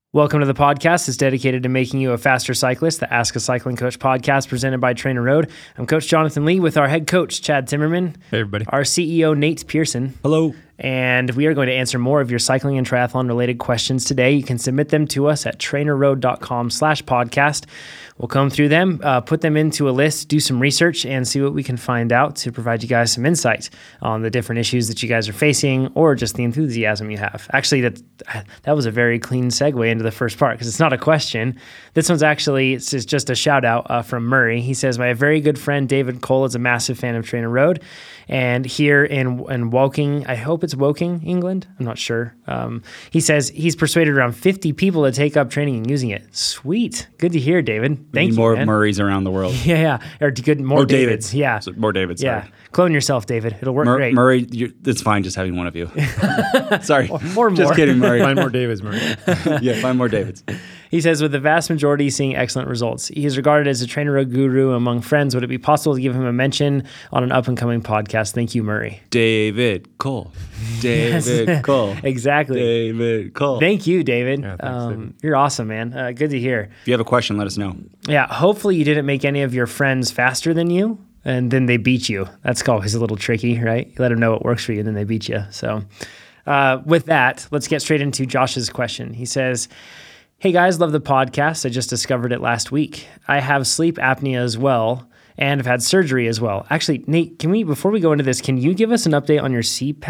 Welcome to the podcast. It's dedicated to making you a faster cyclist, the Ask a Cycling Coach podcast presented by Trainer Road. I'm Coach Jonathan Lee with our head coach, Chad Timmerman. Hey, everybody. Our CEO, Nate Pearson. Hello. And we are going to answer more of your cycling and triathlon related questions today. You can submit them to us at trainerroad.com/podcast. We'll comb through them, put them into a list, do some research, and see what we can find out to provide you guys some insight on the different issues that you guys are facing or just the enthusiasm you have. Actually, that was a very clean segue into the first part because it's not a question. This one's actually, it's just a shout out from Murray. He says, my very good friend David Cole is a massive fan of Trainer Road. And here in Woking, I hope it's Woking, England. I'm not sure. He says he's persuaded around 50 people to take up training and using it. Sweet. Good to hear, David. Thank you, more man. Murrays around the world. Yeah. Or more Davids. Yeah. So more Davids. Yeah. Sorry. Clone yourself, David. It'll work great. Murray, it's fine just having one of you. Sorry. Or more. Just kidding, Murray. Find more Davids, Murray. Yeah, find more Davids. He says, with the vast majority seeing excellent results, he is regarded as a Trainer Road guru among friends. Would it be possible to give him a mention on an up-and-coming podcast? Thank you, Murray. David Cole. David Cole. Exactly. David Cole. Thank you, David. Yeah, thanks, David. You're awesome, man. Good to hear. If you have a question, let us know. Yeah, hopefully you didn't make any of your friends faster than you, and then they beat you. That's always a little tricky, right? You let them know what works for you, and then they beat you. So with that, let's get straight into Josh's question. He says, hey guys, love the podcast. I just discovered it last week. I have sleep apnea as well and have had surgery as well. Actually, Nate, before we go into this, can you give us an update on your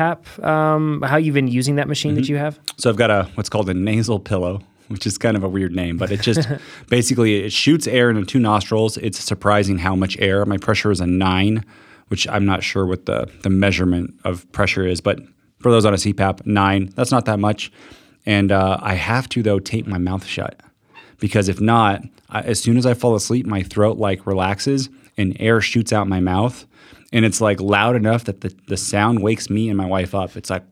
CPAP, how you've been using that machine that you have? So I've got what's called a nasal pillow, which is kind of a weird name, but it just basically it shoots air into 2 nostrils. It's surprising how much air. My pressure is a 9, which I'm not sure what the measurement of pressure is, but for those on a CPAP, 9, that's not that much. And I have to, though, tape my mouth shut because if not, as soon as I fall asleep, my throat relaxes and air shoots out my mouth. And it's loud enough that the sound wakes me and my wife up. It's like...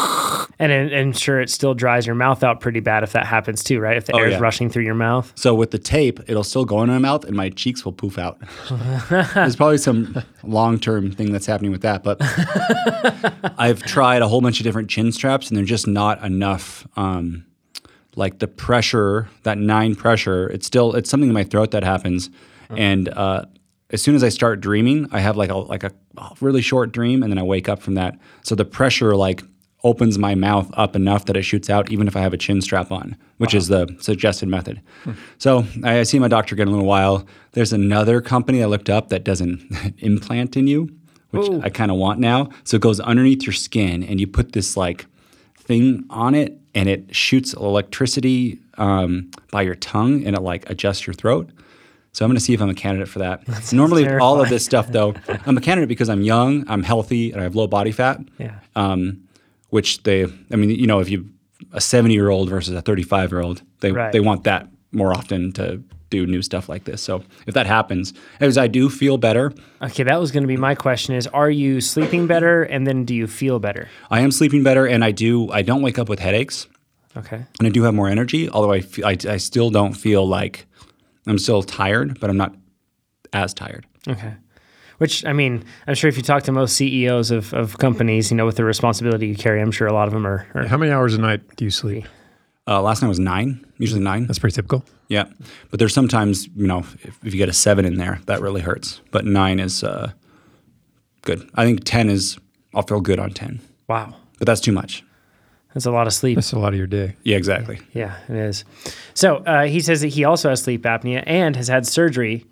And sure, it still dries your mouth out pretty bad if that happens too, right? If the air is rushing through your mouth. So with the tape, it'll still go in my mouth and my cheeks will poof out. There's probably some long-term thing that's happening with that. But I've tried a whole bunch of different chin straps and they're just not enough. The pressure, that 9 pressure, it's something in my throat that happens. And as soon as I start dreaming, I have a really short dream and then I wake up from that. So the pressure opens my mouth up enough that it shoots out even if I have a chin strap on, which is the suggested method. So I see my doctor again in a little while. There's another company I looked up that does an implant in you, which I kind of want now. So it goes underneath your skin and you put this thing on it and it shoots electricity by your tongue and it adjusts your throat. So I'm going to see if I'm a candidate for that. Normally all of this stuff though, I'm a candidate because I'm young, I'm healthy, and I have low body fat. Yeah. Which if you a 70-year-old versus a 35-year-old, they want that more often to do new stuff like this. So if that happens, as I do feel better. Okay, that was going to be my question is, are you sleeping better and then do you feel better? I am sleeping better and I don't wake up with headaches. Okay. And I do have more energy, although I still don't feel like I'm still tired, but I'm not as tired. Okay. Which, I'm sure if you talk to most CEOs of companies, with the responsibility you carry, I'm sure a lot of them are How many hours a night do you sleep? Last night was 9, usually 9. That's pretty typical. Yeah. But there's sometimes, if you get a 7 in there, that really hurts. But 9 is good. I think 10 I'll feel good on 10. Wow. But that's too much. That's a lot of sleep. That's a lot of your day. Yeah, exactly. Yeah, it is. So he says that he also has sleep apnea and has had surgery.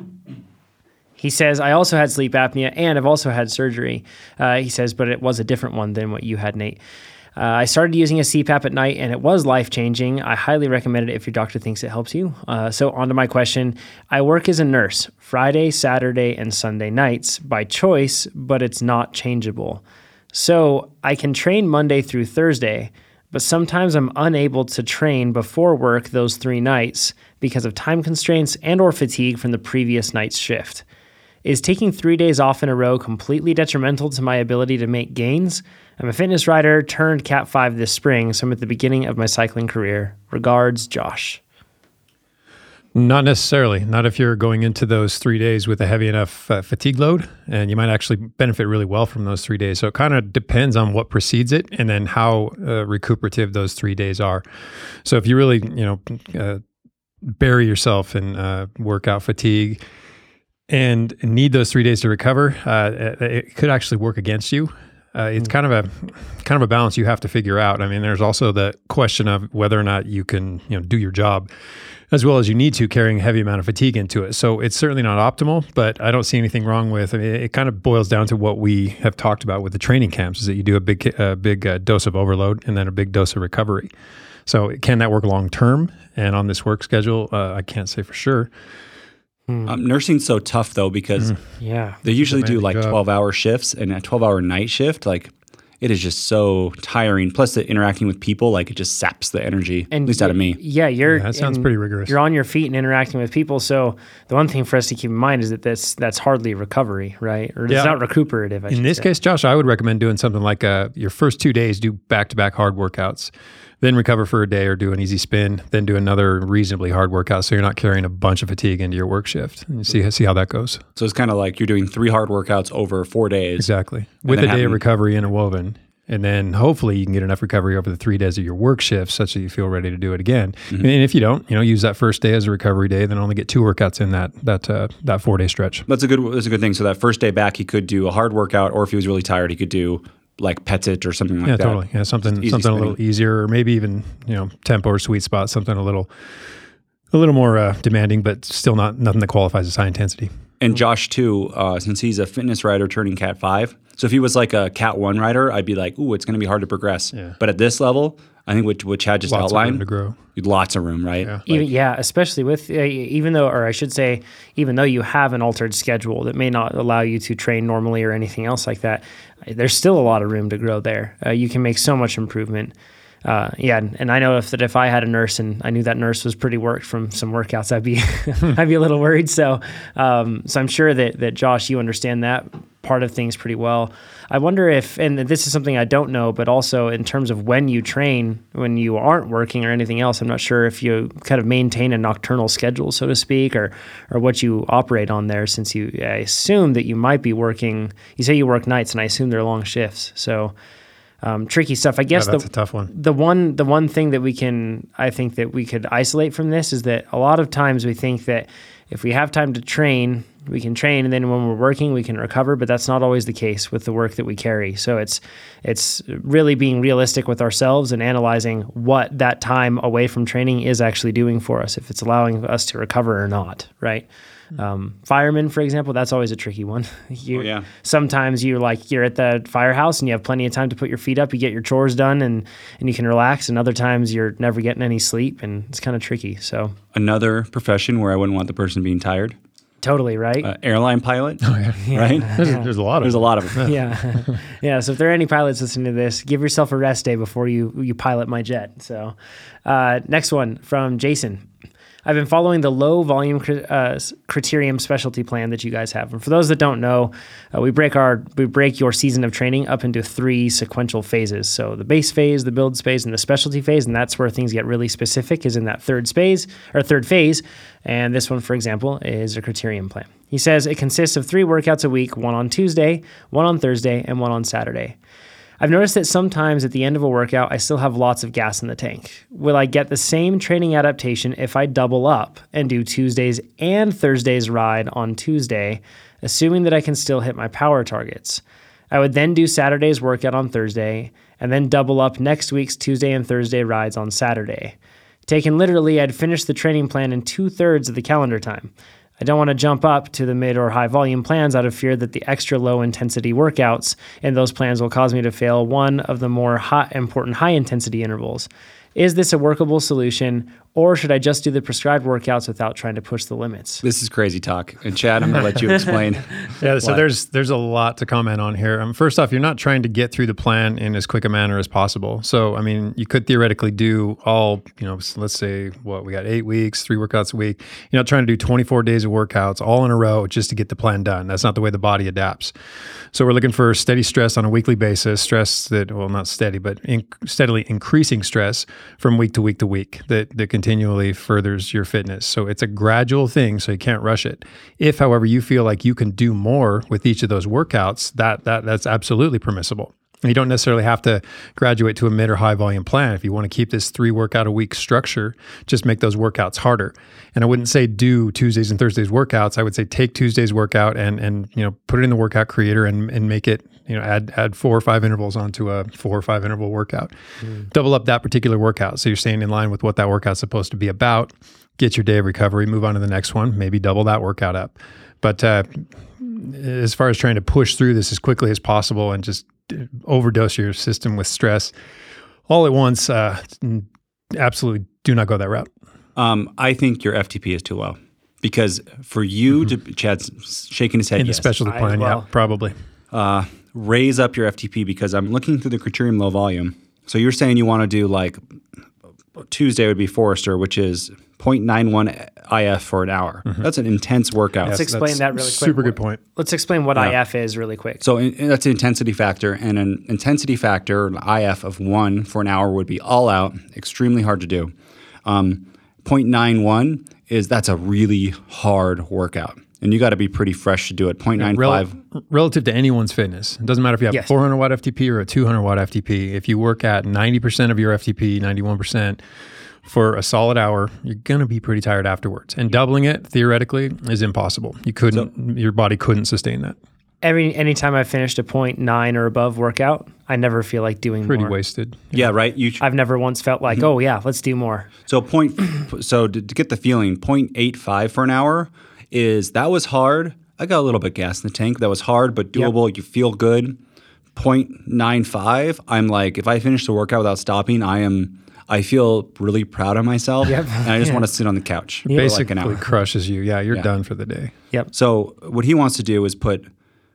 He says, I also had sleep apnea and I've also had surgery. He says, but it was a different one than what you had, Nate. I started using a CPAP at night and it was life-changing. I highly recommend it if your doctor thinks it helps you. So on to my question. I work as a nurse Friday, Saturday, and Sunday nights by choice, but it's not changeable. So I can train Monday through Thursday, but sometimes I'm unable to train before work those 3 nights because of time constraints and or fatigue from the previous night's shift. Is taking 3 days off in a row completely detrimental to my ability to make gains? I'm a fitness rider turned Cat 5 this spring, so I'm at the beginning of my cycling career. Regards, Josh. Not necessarily. Not if you're going into those 3 days with a heavy enough fatigue load, and you might actually benefit really well from those 3 days. So it kind of depends on what precedes it, and then how recuperative those 3 days are. So if you really, bury yourself in workout fatigue and need those 3 days to recover, it could actually work against you. It's kind of a balance you have to figure out. I mean, there's also the question of whether or not you can, do your job as well as you need to, carrying a heavy amount of fatigue into it. So it's certainly not optimal, but I don't see anything wrong with. I mean, it kind of boils down to what we have talked about with the training camps: is that you do a big dose of overload and then a big dose of recovery. So can that work long term? And on this work schedule, I can't say for sure. Nursing's so tough though, because they usually do like 12-hour shifts, and a 12-hour night shift, like, it is just so tiring. Plus, the interacting with people, like, it just saps the energy, at least out of me. Yeah, that sounds pretty rigorous. You're on your feet and interacting with people. So the one thing for us to keep in mind is that that's hardly recovery, right? Or it's not recuperative. In this case, Josh, I would recommend doing something like your first 2 days, do back-to-back hard workouts, then recover for a day or do an easy spin, then do another reasonably hard workout, so you're not carrying a bunch of fatigue into your work shift. And see how that goes. So it's kind of like you're doing 3 hard workouts over 4 days. Exactly. With a day of recovery interwoven. And then hopefully you can get enough recovery over the 3 days of your work shift such that you feel ready to do it again. Mm-hmm. And if you don't, use that first day as a recovery day, then only get 2 workouts in that 4 day stretch. That's a good thing. So that first day back, he could do a hard workout, or if he was really tired, he could do like Petit or something like that. Yeah, totally. Yeah, something a little easier, or maybe even, tempo or sweet spot, something a little more demanding, but still nothing that qualifies as high intensity. And Josh too, since he's a fitness rider turning Cat 5, so if he was like a Cat 1 rider, I'd be like, ooh, it's going to be hard to progress. Yeah. But at this level, I think what Chad just outlined, of room to grow. Lots of room, right? Yeah. Especially with, even though you have an altered schedule that may not allow you to train normally or anything else like that, there's still a lot of room to grow there. You can make so much improvement. And I know if I had a nurse and I knew that nurse was pretty worked from some workouts, I'd be I'd be a little worried. So I'm sure that Josh, you understand that part of things pretty well. I wonder if, and this is something I don't know, but also in terms of when you train, when you aren't working or anything else, I'm not sure if you kind of maintain a nocturnal schedule, so to speak, or what you operate on there, since I assume that you might be working. You say you work nights, and I assume they're long shifts. So. Tricky stuff. I guess that's a tough one. The one thing that I think that we could isolate from this is that a lot of times we think that if we have time to train, we can train, and then when we're working, we can recover. But that's not always the case with the work that we carry. So it's really being realistic with ourselves and analyzing what that time away from training is actually doing for us, if it's allowing us to recover or not, right? Firemen, for example, that's always a tricky one. Sometimes you're at the firehouse and you have plenty of time to put your feet up, you get your chores done, and you can relax. And other times you're never getting any sleep, and it's kind of tricky. So another profession where I wouldn't want the person being tired. Totally, right? Airline pilot, yeah. Right? There's a lot of them. Yeah. So if there are any pilots listening to this, give yourself a rest day before you pilot my jet. So next one from Jason. I've been following the low volume criterium specialty plan that you guys have. And for those that don't know, we break your season of training up into 3 sequential phases. So the base phase, the build phase, and the specialty phase. And that's where things get really specific, is in that third phase. And this one, for example, is a criterium plan. He says it consists of 3 workouts a week, 1 on Tuesday, 1 on Thursday, and 1 on Saturday. I've noticed that sometimes at the end of a workout, I still have lots of gas in the tank. Will I get the same training adaptation if I double up and do Tuesday's and Thursday's ride on Tuesday, assuming that I can still hit my power targets? I would then do Saturday's workout on Thursday and then double up next week's Tuesday and Thursday rides on Saturday. Taken literally, I'd finish the training plan in 2/3 of the calendar time. I don't want to jump up to the mid or high volume plans out of fear that the extra low intensity workouts in those plans will cause me to fail one of the more important high intensity intervals. Is this a workable solution, or should I just do the prescribed workouts without trying to push the limits? This is crazy talk. And Chad, I'm going to let you explain. Yeah, so there's a lot to comment on here. First off, you're not trying to get through the plan in as quick a manner as possible. So, I mean, you could theoretically do all, let's say, we got 8 weeks, 3 workouts a week. You're not trying to do 24 days of workouts all in a row just to get the plan done. That's not the way the body adapts. So we're looking for steady stress on a weekly basis, stress that, well, not steady, but steadily increasing stress from week to week to week that continually furthers your fitness. So it's a gradual thing, so you can't rush it. If, however, you feel like you can do more with each of those workouts, that's absolutely permissible. You don't necessarily have to graduate to a mid or high volume plan. If you want to keep this 3 workout a week structure, just make those workouts harder. And I wouldn't say do Tuesdays and Thursdays workouts. I would say take Tuesday's workout and put it in the workout creator and make it, add 4 or 5 intervals onto a 4 or 5 interval workout. Double up that particular workout. So you're staying in line with what that workout's supposed to be about. Get your day of recovery, move on to the next one, maybe double that workout up. But as far as trying to push through this as quickly as possible and just overdose your system with stress all at once, absolutely do not go that route. I think your FTP is too low because for you to, Chad's shaking his head, in the specialty plan, yeah, probably. Raise up your FTP because I'm looking through the criterium low volume. So you're saying you want to do like Tuesday would be Forrester, which is 0.91 IF for an hour. That's an intense workout. Let's explain that really quick. Super good point. Let's explain what IF is really quick. So that's an intensity factor, and an intensity factor, an IF of 1 for an hour would be all out, extremely hard to do. 0.91 that's a really hard workout. And you got to be pretty fresh to do it. 0.95. Relative to anyone's fitness. It doesn't matter if you have 400 watt FTP or a 200 watt FTP. If you work at 90% of your FTP, 91%, for a solid hour, you're going to be pretty tired afterwards. And doubling it, theoretically, is impossible. Your body couldn't sustain that. Anytime I've finished a 0.9 or above workout, I never feel like doing more. Pretty wasted. Yeah, right? I've never once felt like, oh yeah, let's do more. So to get the feeling, 0.85 for an hour that was hard. I got a little bit gas in the tank. That was hard, but doable. Yep. You feel good. 0.95, I'm like, if I finish the workout without stopping, I feel really proud of myself, and I just want to sit on the couch for like an hour. Crushes you. Yeah, you're done for the day. Yep. So what he wants to do is put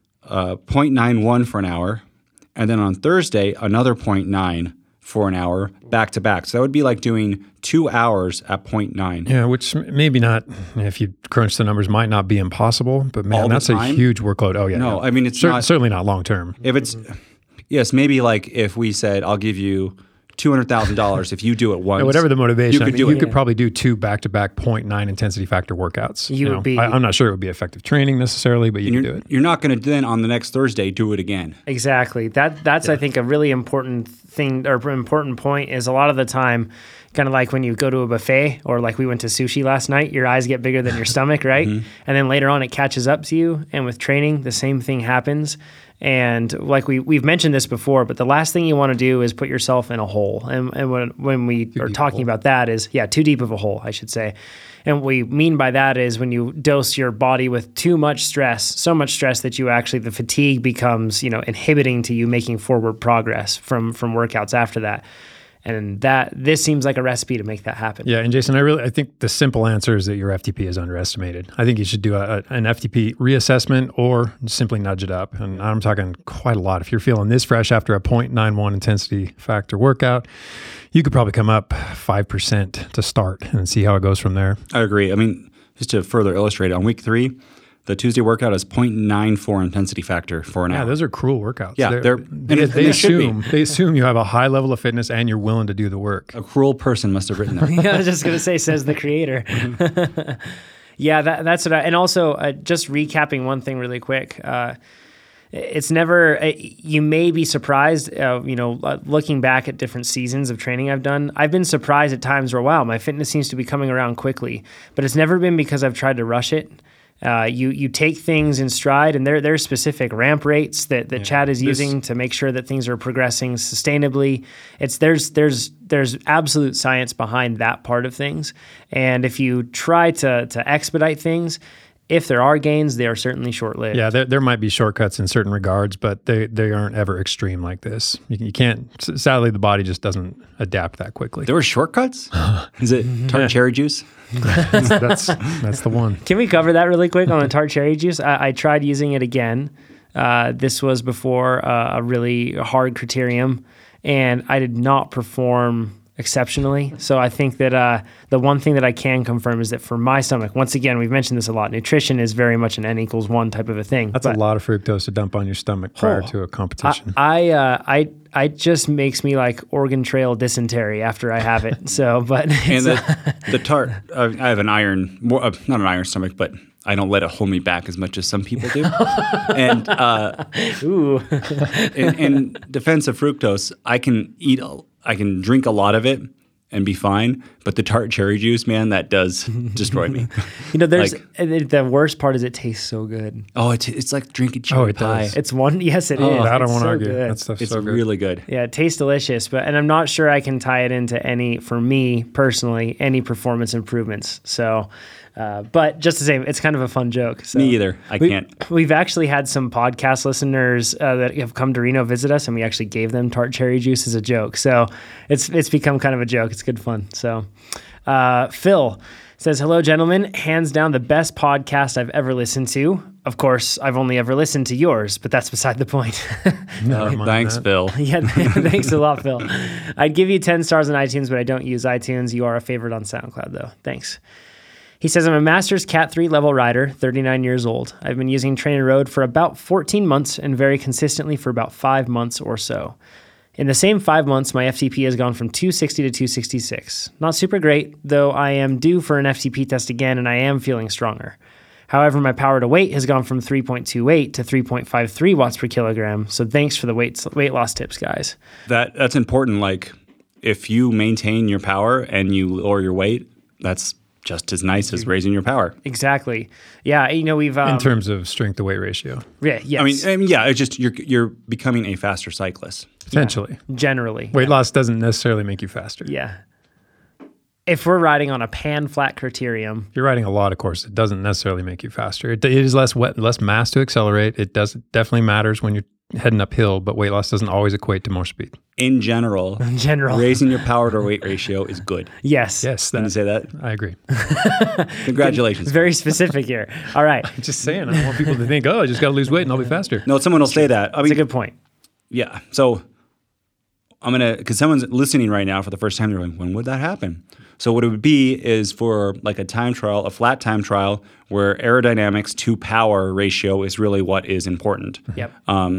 0.91 for an hour, and then on Thursday, another 0.9 for an hour back to back. So that would be like doing 2 hours at 0.9. Yeah, which maybe not, if you crunch the numbers, might not be impossible, but man, that's a huge workload. Oh, yeah. No, I mean, it's certainly not long term. If it's, yes, maybe like if we said, I'll give you $200,000 if you do it once. Whatever the motivation, you could probably do 2 back-to-back 0.9 intensity factor workouts. I'm not sure it would be effective training necessarily, but you can do it. You're not going to then on the next Thursday do it again. Exactly. That's I think a really important thing or important point is a lot of the time, kind of like when you go to a buffet or like we went to sushi last night, your eyes get bigger than your stomach, right? And then later on it catches up to you. And with training, the same thing happens. And like we've mentioned this before, but the last thing you want to do is put yourself in a hole. And when we are talking about that is, too deep of a hole, I should say. And what we mean by that is when you dose your body with too much stress, so much stress that the fatigue becomes, inhibiting to you making forward progress from workouts after that. And this seems like a recipe to make that happen. Yeah, and Jason, I think the simple answer is that your FTP is underestimated. I think you should do an FTP reassessment or simply nudge it up. And I'm talking quite a lot. If you're feeling this fresh after a 0.91 intensity factor workout, you could probably come up 5% to start and see how it goes from there. I agree. I mean, just to further illustrate, on week 3, the Tuesday workout is 0.94 intensity factor for an hour. Yeah, those are cruel workouts. Yeah, they assume you have a high level of fitness and you're willing to do the work. A cruel person must have written that. I was just going to say, says the creator. Yeah, that's what and also just recapping one thing really quick. It's never, you may be surprised, looking back at different seasons of training I've done, I've been surprised at times where, wow, my fitness seems to be coming around quickly, but it's never been because I've tried to rush it. You take things in stride, and there's specific ramp rates that Chad is using to make sure that things are progressing sustainably. There's absolute science behind that part of things, and if you try to expedite things, if there are gains, they are certainly short-lived. Yeah, there might be shortcuts in certain regards, but they aren't ever extreme like this. You can't. Sadly, the body just doesn't adapt that quickly. There were shortcuts? Is it tart cherry juice? That's the one. Can we cover that really quick on the tart cherry juice? I tried using it again. This was before a really hard criterium, and I did not perform exceptionally. So I think that the one thing that I can confirm is that for my stomach, once again, we've mentioned this a lot, nutrition is very much an N=1 type of a thing. That's a lot of fructose to dump on your stomach prior to a competition. I just makes me like Oregon Trail dysentery after I have it. So, but And the tart, I have an iron, not an iron stomach, but I don't let it hold me back as much as some people do. And ooh, in defense of fructose, I can drink a lot of it and be fine. But the tart cherry juice, man, that does destroy me. There's the worst part is it tastes so good. Oh, it's like drinking cherry pie. does. It's one, yes, it is. I don't It's want to so argue. good. That stuff's It's so good. really good. Yeah, it tastes delicious, and I'm not sure I can tie it into for me personally, any performance improvements. So, but just the same, it's kind of a fun joke. So. Me either. I can't. We've actually had some podcast listeners that have come to Reno visit us, and we actually gave them tart cherry juice as a joke. So it's become kind of a joke. It's good fun. So Phil says, hello, gentlemen. Hands down the best podcast I've ever listened to. Of course, I've only ever listened to yours, but that's beside the point. Never mind Thanks, that. Phil. Yeah, thanks a lot, Phil. I'd give you 10 stars on iTunes, but I don't use iTunes. You are a favorite on SoundCloud, though. Thanks. He says, I'm a Masters Cat 3 level rider, 39 years old. I've been using Trainer Road for about 14 months and very consistently for about 5 months or so. In the same 5 months, my FTP has gone from 260 to 266. Not super great, though I am due for an FTP test again and I am feeling stronger. However, my power to weight has gone from 3.28 to 3.53 watts per kilogram, so thanks for the weight loss tips, guys. That's important. Like, if you maintain your power and you lower your weight, that's just as nice as raising your power. Exactly. Yeah, we've... In terms of strength to weight ratio. yeah, yes. I mean, yeah, it's just you're becoming a faster cyclist. Potentially. Generally. Weight loss doesn't necessarily make you faster. Yeah. If we're riding on a pan flat criterium, If you're riding a lot of course, it doesn't necessarily make you faster. It is less mass to accelerate. It definitely matters when you're heading uphill, but weight loss doesn't always equate to more speed. In general, raising your power to weight ratio is good. yes. Yes, Can you say that? I agree. Congratulations. Very specific here. All right. Just saying, I don't want people to think, oh, I just got to lose weight and I'll be faster. No, someone will say that. I That's a mean, good point. yeah. So because someone's listening right now for the first time, they're like, when would that happen? So what it would be is for like a time trial, a flat time trial, where aerodynamics to power ratio is really what is important. Yep.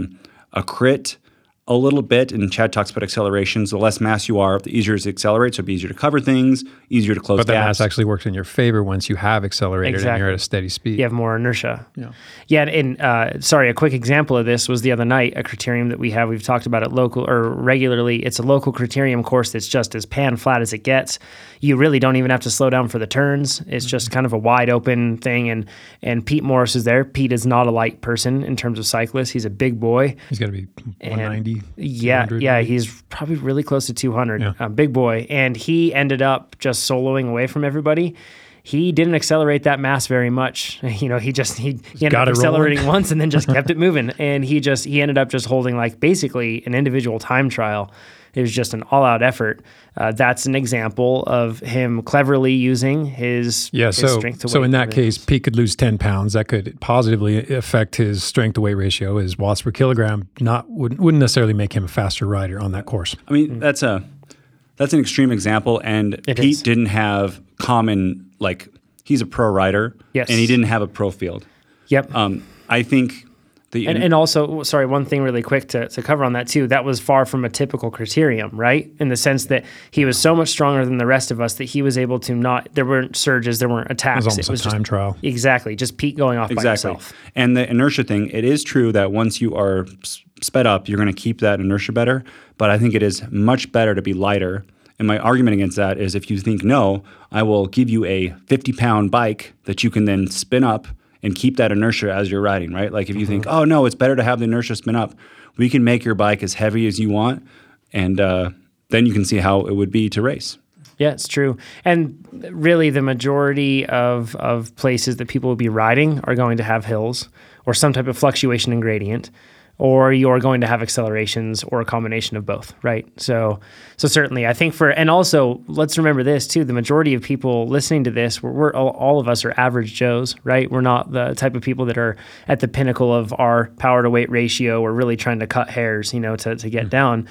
A crit, a little bit, and Chad talks about accelerations. The less mass you are, the easier it is to accelerate, so it'd be easier to cover things, easier to close But that gaps. mass actually works in your favor once you have accelerated and Exactly. you're at a steady speed. You have more inertia. Yeah. Yeah, and sorry, a quick example of this was the other night, a criterium that we've talked about at local or regularly. It's a local criterium course that's just as pan flat as it gets. You really don't even have to slow down for the turns. It's just kind of a wide open thing. And Pete Morris is there. Pete is not a light person in terms of cyclists. He's a big boy. He's got to be 190. Yeah, 200 yeah, maybe. he's probably really close to 200. Yeah. Big boy, and he ended up just soloing away from everybody. He didn't accelerate that mass very much. He ended got up it accelerating once and then just kept it moving. And he ended up just holding like basically an individual time trial. It was just an all-out effort. That's an example of him cleverly using his strength to weight. So in that case, Pete could lose 10 pounds. That could positively affect his strength to weight ratio. His watts per kilogram wouldn't necessarily make him a faster rider on that course. I mean, that's an extreme example, and Pete didn't have common, like, he's a pro rider, Yes. and he didn't have a pro field. Yep. I think And also, sorry, one thing really quick to cover on that too, that was far from a typical criterium, right? In the sense that he was so much stronger than the rest of us that he was able to there weren't surges, there weren't attacks. It was almost a time trial. Exactly, just Pete going off by himself. And the inertia thing, it is true that once you are sped up, you're going to keep that inertia better, but I think it is much better to be lighter. And my argument against that is if you think, no, I will give you a 50-pound bike that you can then spin up and keep that inertia as you're riding, right? Like if you think, oh, no, it's better to have the inertia spin up, we can make your bike as heavy as you want, and then you can see how it would be to race. Yeah, it's true. And really the majority of places that people will be riding are going to have hills or some type of fluctuation in gradient, or you're going to have accelerations or a combination of both, right? So certainly I think and also let's remember this too, the majority of people listening to this, we're all of us are average Joes, right? We're not the type of people that are at the pinnacle of our power to weight ratio. We're really trying to cut hairs, to get down.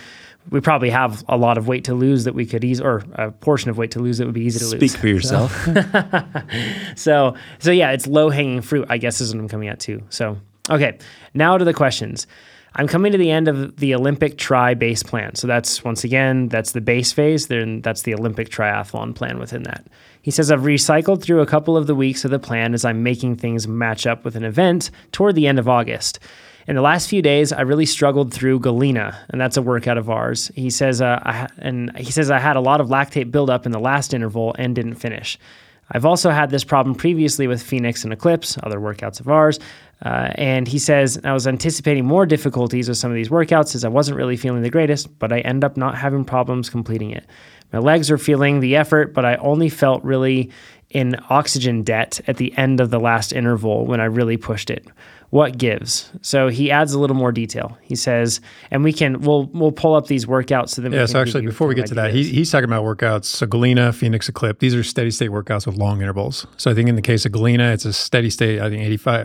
we probably have a lot of weight to lose that we could or a portion of weight to lose that would be easy to lose. Speak for yourself. So yeah, it's low hanging fruit, I guess, is what I'm coming at too. So, okay, now to the questions. I'm coming to the end of the Olympic Tri base plan. So that's, once again, that's the base phase. Then that's the Olympic triathlon plan within that. He says, I've recycled through a couple of the weeks of the plan as I'm making things match up with an event toward the end of August. In the last few days, I really struggled through Galena, and that's a workout of ours. He says, I had a lot of lactate buildup in the last interval and didn't finish. I've also had this problem previously with Phoenix and Eclipse, other workouts of ours. And he says, I was anticipating more difficulties with some of these workouts as I wasn't really feeling the greatest, but I end up not having problems completing it. My legs are feeling the effort, but I only felt really in oxygen debt at the end of the last interval when I really pushed it. What gives? So he adds a little more detail. He says, and we'll pull up these workouts so that we can so actually, before we get to that, he's talking about workouts. So Galena, Phoenix, Eclipse, these are steady state workouts with long intervals. So I think in the case of Galena, it's a steady state, I think 88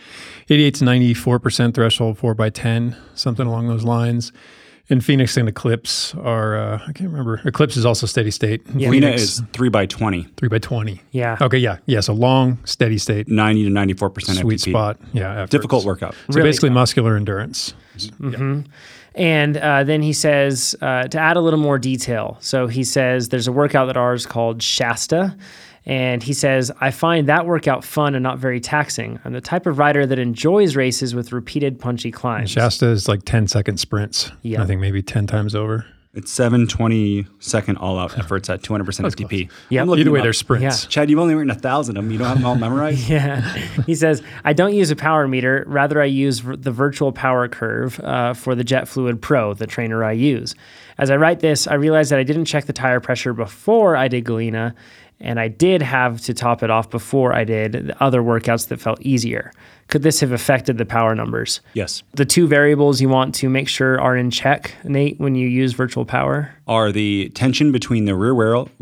to 94% threshold, 4x10, something along those lines. And Phoenix and Eclipse are, I can't remember. Eclipse is also steady state. Yeah. Galena is 3x20. 3x20. Yeah. Okay, yeah. Yeah, so long, steady state. 90 to 94% Sweet FTP. spot. Yeah. Efforts. Difficult workout. So Really basically tough. muscular endurance. Mm-hmm. And then he says, to add a little more detail. So he says there's a workout that ours called Shasta. And he says, I find that workout fun and not very taxing. I'm the type of rider that enjoys races with repeated punchy climbs. Shasta is like 10-second sprints. Yeah. I think maybe 10 times over. It's 720-second all-out efforts at 200% FTP. Yeah. I'm looking Either way, them up. they're sprints. Yeah. Chad, you've only written 1,000 of them. You don't have them all memorized? Yeah. He says, I don't use a power meter. Rather, I use the virtual power curve for the Jet Fluid Pro, the trainer I use. As I write this, I realized that I didn't check the tire pressure before I did Galena, and I did have to top it off before I did the other workouts that felt easier. Could this have affected the power numbers? Yes. The two variables you want to make sure are in check, Nate, when you use virtual power? Are the tension between the rear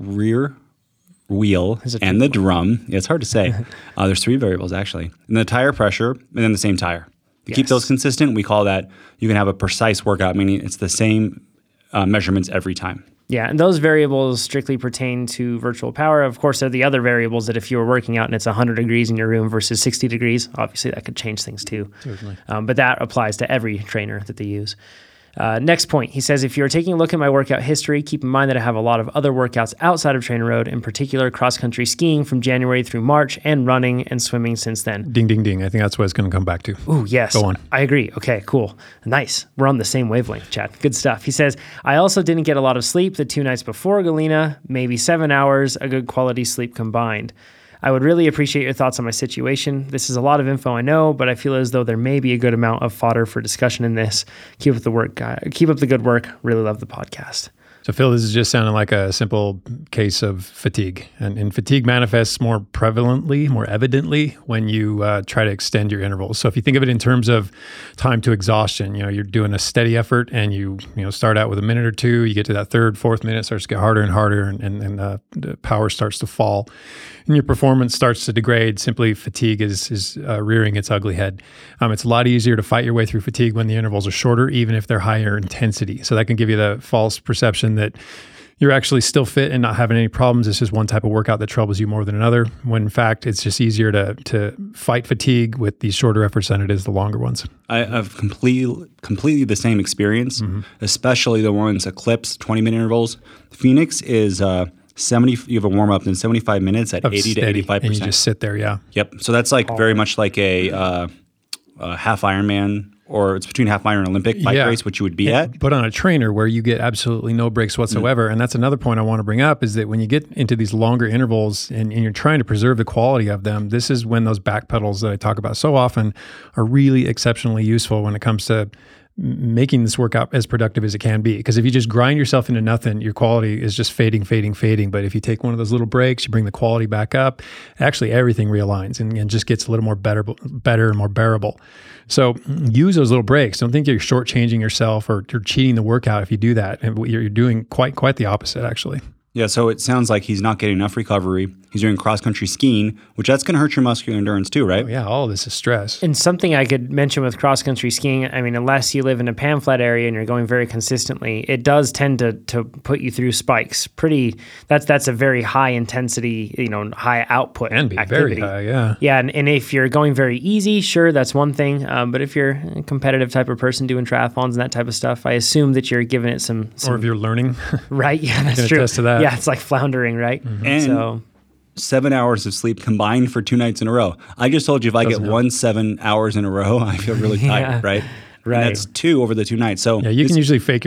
wheel and the drum. Yeah, it's hard to say. There's three variables, actually. And the tire pressure, and then the same tire. To keep those consistent, we call that, you can have a precise workout, meaning it's the same measurements every time. Yeah, and those variables strictly pertain to virtual power. Of course, there are the other variables that if you were working out and it's 100 degrees in your room versus 60 degrees, obviously that could change things too. Certainly. But that applies to every trainer that they use. Next point, he says, if you're taking a look at my workout history, keep in mind that I have a lot of other workouts outside of Trainer Road, in particular cross-country skiing from January through March and running and swimming since then. Ding, ding, ding. I think that's what it's going to come back to. Ooh, yes. Go on. I agree. Okay, cool. Nice. We're on the same wavelength, Chad. Good stuff. He says, I also didn't get a lot of sleep the 2 nights before Galena, maybe 7 hours, a good quality sleep combined. I would really appreciate your thoughts on my situation. This is a lot of info, I know, but I feel as though there may be a good amount of fodder for discussion in this. Keep up the work, guy. Keep up the good work. Really love the podcast. So, Phil, this is just sounding like a simple case of fatigue. And fatigue manifests more prevalently, more evidently when you try to extend your intervals. So if you think of it in terms of time to exhaustion, you're doing a steady effort and you start out with a minute or two, you get to that third, fourth minute, starts to get harder and harder, and the power starts to fall. And your performance starts to degrade. Simply fatigue is rearing its ugly head. It's a lot easier to fight your way through fatigue when the intervals are shorter, even if they're higher intensity. So that can give you the false perception that you're actually still fit and not having any problems. It's just one type of workout that troubles you more than another, when in fact, it's just easier to fight fatigue with these shorter efforts than it is the longer ones. I have completely the same experience, especially the ones Eclipse, 20-minute intervals. Phoenix is 70. You have a warm-up, then 75 minutes at 80 steady, to 85%. And you just sit there, yeah. Yep. So that's like very much like a half Ironman, or it's between half Ironman and Olympic bike race, which you would be at. But on a trainer where you get absolutely no breaks whatsoever. And that's another point I want to bring up, is that when you get into these longer intervals and you're trying to preserve the quality of them, this is when those back pedals that I talk about so often are really exceptionally useful when it comes to making this workout as productive as it can be. Because if you just grind yourself into nothing, your quality is just fading. But if you take one of those little breaks, you bring the quality back up, actually everything realigns and just gets a little more better and more bearable. So use those little breaks. Don't think you're shortchanging yourself or you're cheating the workout if you do that. And you're doing quite the opposite, actually. Yeah, so it sounds like he's not getting enough recovery. He's doing cross-country skiing, which that's going to hurt your muscular endurance too, right? Yeah, all of this is stress. And something I could mention with cross-country skiing, I mean, unless you live in a pan-flat area and you're going very consistently, it does tend to put you through spikes. That's a very high intensity, high output Can be activity. very high, yeah. Yeah, and if you're going very easy, sure, that's one thing. But if you're a competitive type of person doing triathlons and that type of stuff, I assume that you're giving it some Or if you're learning. right. Yeah, that's can true. attest to that. Yeah, it's like floundering, right? And So 7 hours of sleep combined for 2 nights in a row. I just told you if I get 7 hours in a row, I feel really tired, right? Right. And that's 2 over the 2 nights. So Yeah, you can usually fake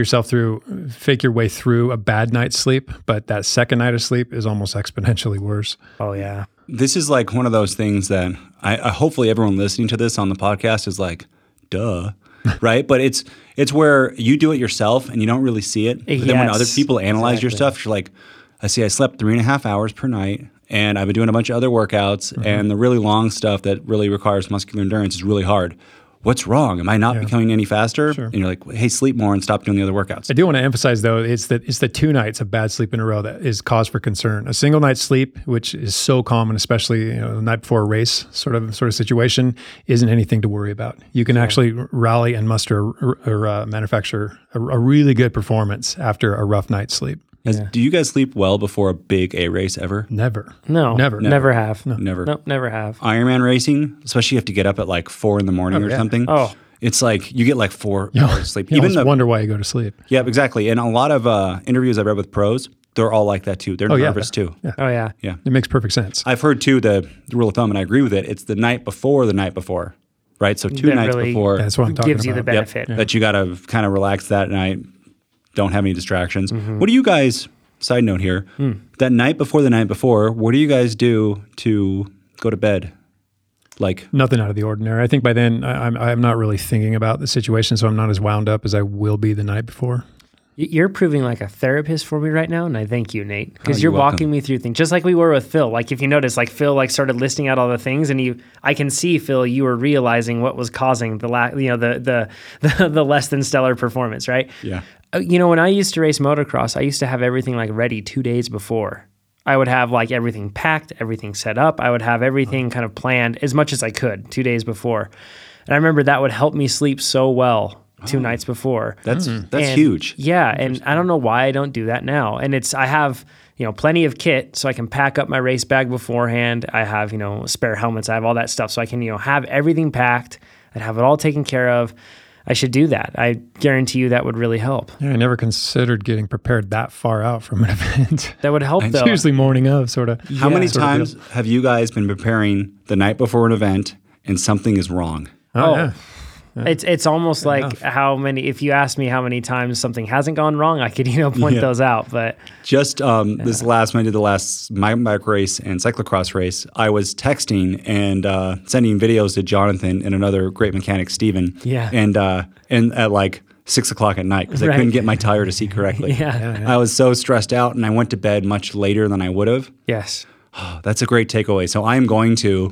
your way through a bad night's sleep, but that second night of sleep is almost exponentially worse. oh yeah. this is like one of those things that I hopefully everyone listening to this on the podcast is like, duh. Right. But it's where you do it yourself and you don't really see it. But then when Yes, other people analyze your exactly. stuff, you're like, I slept 3.5 hours per night and I've been doing a bunch of other workouts and the really long stuff that really requires muscular endurance is really hard. What's wrong? Am I not becoming any faster? Sure. And you're like, hey, sleep more and stop doing the other workouts. I do want to emphasize, though, it's the 2 nights of bad sleep in a row that is cause for concern. A single night's sleep, which is so common, especially the night before a race sort of situation, isn't anything to worry about. You can actually rally and muster or manufacture a really good performance after a rough night's sleep. Do you guys sleep well before a big A race ever? Never. No. Never. Never have. Never. Nope, never have. Ironman racing, especially you have to get up at like 4 a.m. or yeah. something. Oh. It's like you get like 4 hours sleep. You almost wonder why you go to sleep. Yeah, exactly. And a lot of interviews I've read with pros, they're all like that too. They're nervous too. Yeah. Oh yeah. Yeah. It makes perfect sense. I've heard too the rule of thumb, and I agree with it. It's the night before, right? So 2 That nights really before. That's what I'm talking Gives you the about. benefit. That you got to kind of relax that night. Don't have any distractions. What do you guys? Side note here: that night before the night before, what do you guys do to go to bed? Like Nothing out of the ordinary. I think by then I'm not really thinking about the situation, so I'm not as wound up as I will be the night before. You're proving like a therapist for me right now, and I thank you, Nate, because you're you're walking me through things just like we were with Phil. Like if you notice, like Phil like started listing out all the things, and I can see Phil, you were realizing what was causing the the less than stellar performance, right? Yeah. When I used to race motocross, I used to have everything like ready 2 days before. I would have like everything packed, everything set up. I would have everything kind of planned as much as I could 2 days before. And I remember that would help me sleep so well 2 nights before. That's And- huge. Yeah, and I don't know why I don't do that now. And I have, plenty of kit so I can pack up my race bag beforehand. I have, spare helmets. I have all that stuff so I can, have everything packed and have it all taken care of. I should do that. I guarantee you that would really help. Yeah, I never considered getting prepared that far out from an event. That would help It's though. usually morning of, sort of. How many sort of times have you guys been preparing the night before an event and something is wrong? Oh, Oh. yeah. It's almost like how many, if you ask me how many times something hasn't gone wrong, I could, point those out. But Just this last, when I did the last mountain bike race and cyclocross race, I was texting and sending videos to Jonathan and another great mechanic, Steven. Yeah. And at like 6 o'clock at night because I Right. couldn't get my tire to see correctly. Yeah. I was so stressed out and I went to bed much later than I would have. yes. That's a great takeaway. So I'm going to,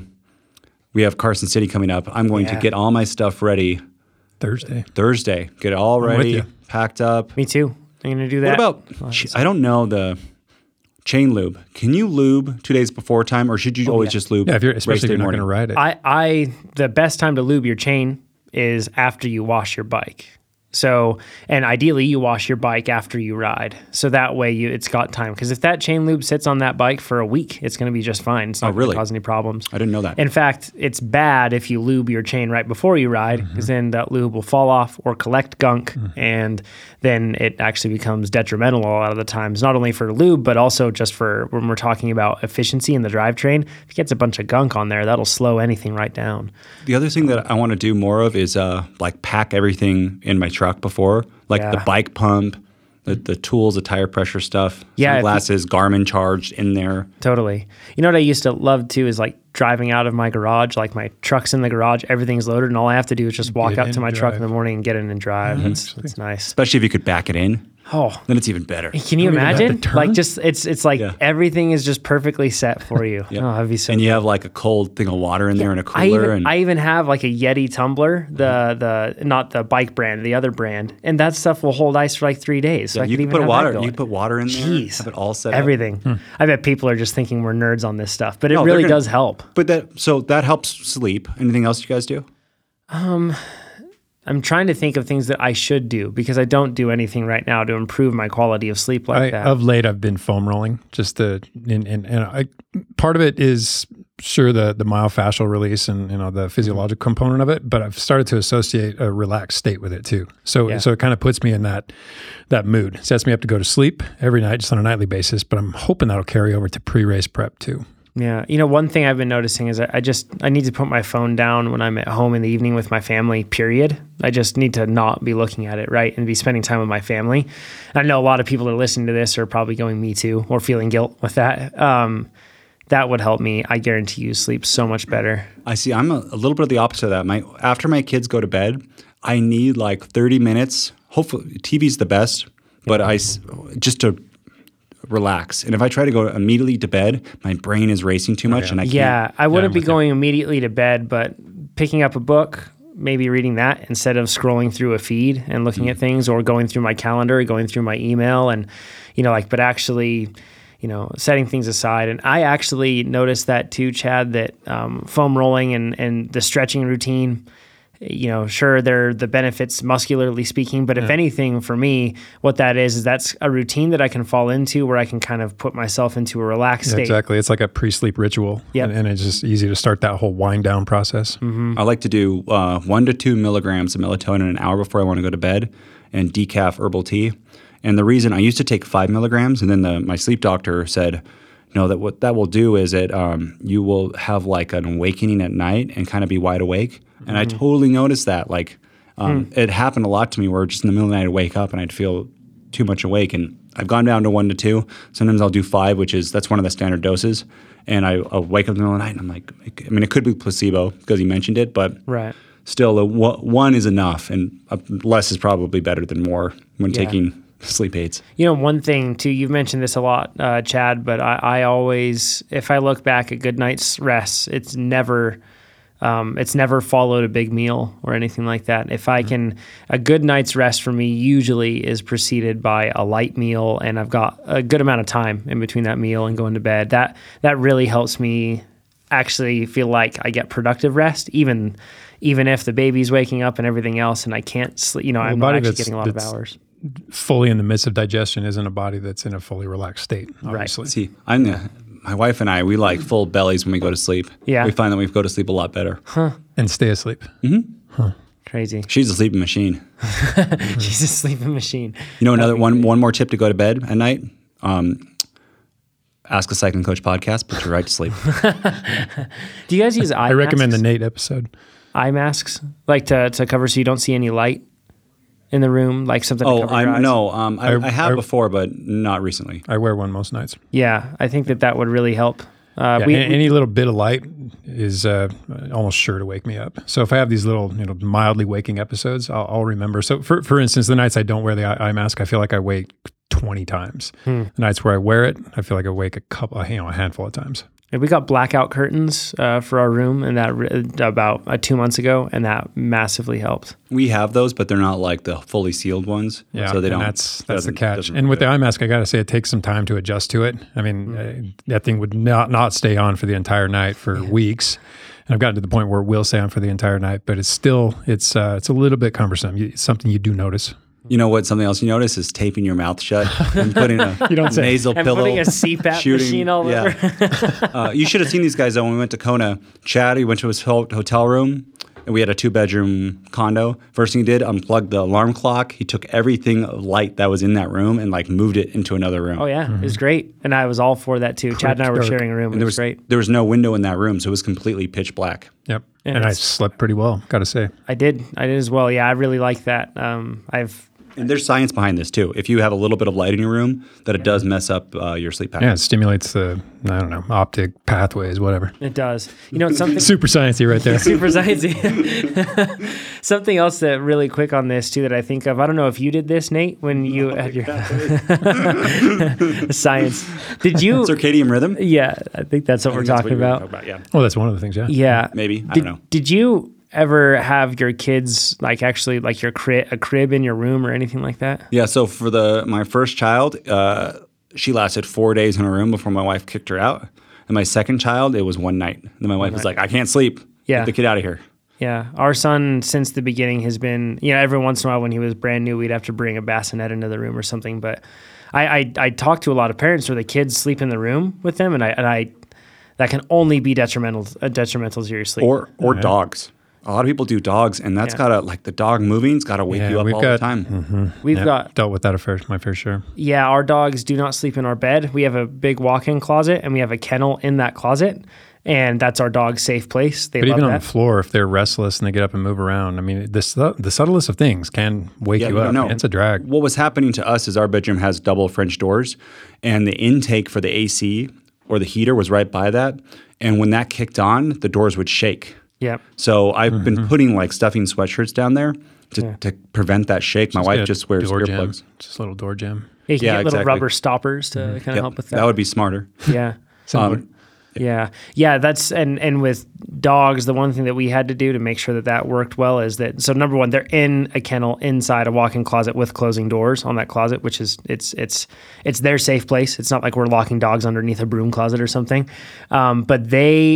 we have Carson City coming up. I'm going to Yeah. get all my stuff ready Thursday. Thursday. Get it all with ready, you. packed up. Me too. I'm going to do that. What about, I don't know the chain lube. Can you lube 2 days before time or should you always just lube Yeah, race especially if day you're not going morning? to ride it. the best time to lube your chain is after you wash your bike. So, and ideally you wash your bike after you ride. So that way it's got time. Because if that chain lube sits on that bike for a week, it's going to be just fine. It's not going really? to cause any problems. I didn't know that. In fact, it's bad if you lube your chain right before you ride, because then that lube will fall off or collect gunk, and then it actually becomes detrimental a lot of the times, not only for lube, but also just for when we're talking about efficiency in the drivetrain. If it gets a bunch of gunk on there, that'll slow anything right down. The other thing that I want to do more of is like pack everything in my truck before, like the Yeah. bike pump, the tools, the tire pressure stuff, Yeah, if you- sunglasses, Garmin charged in there. Totally. You know what I used to love too is like driving out of my garage, like my truck's in the garage, everything's loaded, and all I have to do is just walk Get up in to my and truck in drive. the morning and get in and drive. It's nice. Especially if you could back it in. Oh, then it's even better. can you I mean, about imagine? the turn? Like just it's like Yeah. everything is just perfectly set for you. Yep. Oh, that'd be so. And you have like a cold thing of water in there and a cooler. I even have like a Yeti tumbler, the not the bike brand, the other brand, and that stuff will hold ice for like 3 days. So I you could can even put have water. that going. You put water in there. Jeez. Have it all set up. Everything. I bet people are just thinking we're nerds on this stuff, but it No, they're really gonna- does help. But that helps sleep. Anything else you guys do? I'm trying to think of things that I should do because I don't do anything right now to improve my quality of sleep like that. Of late, I've been foam rolling just to, part of it is sure the myofascial release and the physiological component of it, but I've started to associate a relaxed state with it too. So it kind of puts me in that mood, sets me up to go to sleep every night, just on a nightly basis. But I'm hoping that'll carry over to pre-race prep too. Yeah. One thing I've been noticing is I need to put my phone down when I'm at home in the evening with my family, period. I just need to not be looking at it, right? And be spending time with my family. I know a lot of people that are listening to this are probably going, me too, or feeling guilt with that. That would help me. I guarantee you sleep so much better. I see. I'm a little bit of the opposite of that. After my kids go to bed, I need like 30 minutes. Hopefully, TV's the best, but just to relax. And if I try to go immediately to bed, my brain is racing too much, and I can't. Yeah, I wouldn't I'm be with you. going immediately to bed, but picking up a book, maybe reading that instead of scrolling through a feed and looking at things, or going through my calendar, going through my email, and but actually, setting things aside. And I actually noticed that too, Chad, that foam rolling and the stretching routine. Sure, they're the benefits muscularly speaking, but if anything, for me, what that is that's a routine that I can fall into where I can kind of put myself into a relaxed state. Exactly. It's like a pre-sleep ritual. Yep. And it's just easy to start that whole wind down process. I like to do 1 to 2 milligrams of melatonin an hour before I want to go to bed, and decaf herbal tea. And the reason I used to take 5 milligrams, and then my sleep doctor said, that what that will do is you will have like an awakening at night and kind of be wide awake. And I totally noticed that. Like it happened a lot to me where just in the middle of the night I'd wake up and I'd feel too much awake. And I've gone down to 1 to 2. Sometimes I'll do 5, that's one of the standard doses. And I'll wake up in the middle of the night and I'm like, it could be placebo because you mentioned it, but Right. still, 1 is enough, and less is probably better than more when taking sleep aids. One thing too, you've mentioned this a lot, Chad, but I always, if I look back at good night's rest, it's never followed a big meal or anything like that. If I can, a good night's rest for me usually is preceded by a light meal, and I've got a good amount of time in between that meal and going to bed. That really helps me actually feel like I get productive rest, even if the baby's waking up and everything else, and I can't sleep. I'm not actually getting a lot of hours. Fully in the midst of digestion isn't a body that's in a fully relaxed state, obviously. Right. See, my wife and I, we like full bellies when we go to sleep. Yeah. We find that we go to sleep a lot better. And stay asleep. Crazy. She's a sleeping machine. She's a sleeping machine. Another one more tip to go to bed at night. Ask a Cycling Coach podcast, put you right to sleep. Do you guys use eye I recommend the masks? Nate episode. Eye masks, like to cover so you don't see any light in the room, like something to cover your eyes? I have before, but not recently. I wear one most nights. Yeah, I think that would really help. Any little bit of light is almost sure to wake me up. So if I have these little, mildly waking episodes, I'll remember. So for instance, the nights I don't wear the eye mask, I feel like I wake 20 times. The nights where I wear it, I feel like I wake a handful of times. And we got blackout curtains for our room, and that about 2 months ago, and that massively helped. We have those, but they're not like the fully sealed ones. Yeah, so they don't. That's the catch. And with the eye mask, I got to say, it takes some time to adjust to it. I mean, that thing would not stay on for the entire night for weeks. And I've gotten to the point where it will stay on for the entire night, but it's a little bit cumbersome. It's something you do notice. You know what? Something else you notice is taping your mouth shut and putting a nasal And pillow. putting a CPAP machine all over. You should have seen these guys though when we went to Kona. Chad, he went to his hotel room, and we had a 2-bedroom condo. First thing he did, unplugged the alarm clock. He took everything of light that was in that room and moved it into another room. Oh yeah, it was great, and I was all for that too. Chad and I were dark. sharing a room. And It was great. There was no window in that room, so it was completely pitch black. Yep. And And I it's- slept pretty well, got to say. I did as well. Yeah, I really like that. And there's science behind this too. If you have a little bit of light in your room, that it does mess up your sleep pattern. Yeah, it stimulates the, I don't know, optic pathways, whatever. It does. You know, it's something Super sciencey right there. super sciencey. Something else that really quick on this too that I think of. I don't know if you did this, Nate, when you had your science. Did you? Circadian rhythm? Yeah, I think that's what we're That's talking you're about. Yeah. Oh, that's one of the things, yeah. Yeah, Maybe. I Did, don't know. did you ever have your kids like actually like your a crib in your room or anything like that? Yeah. So for my first child, she lasted 4 days in her room before my wife kicked her out. And my second child, it was one night. And then my wife was like, I can't sleep. Yeah. Get the kid out of here. Yeah, our son since the beginning has been, you know, every once in a while when he was brand new, we'd have to bring a bassinet into the room or something. But I talk to a lot of parents where the kids sleep in the room with them, and I that can only be detrimental to your sleep. Or dogs. A lot of people do dogs, and that's gotta, like, the dog moving's gotta wake you up all the time. We've got dealt with that my fair share. Yeah, our dogs do not sleep in our bed. We have a big walk-in closet, and we have a kennel in that closet, and that's our dog's safe place. They But love even on that. the floor, if they're restless and they get up and move around, I mean, the subtlest of things can wake Yeah, you we up. don't know. It's a drag. What was happening to us is our bedroom has double French doors, and the intake for the AC or the heater was right by that. And when that kicked on, the doors would shake. Yeah. So I've been putting like stuffing sweatshirts down there to prevent that shake. My wife Get a just wears door jam. earplugs. Just a little door jam. You can Yeah, get little exactly. rubber stoppers to kind of Yep, help with that. that would be smarter. Yeah. Yeah. That's and with dogs, the one thing that we had to do to make sure that worked well is that, so number one, they're in a kennel inside a walk-in closet with closing doors on that closet, which is it's their safe place. It's not like we're locking dogs underneath a broom closet or something. But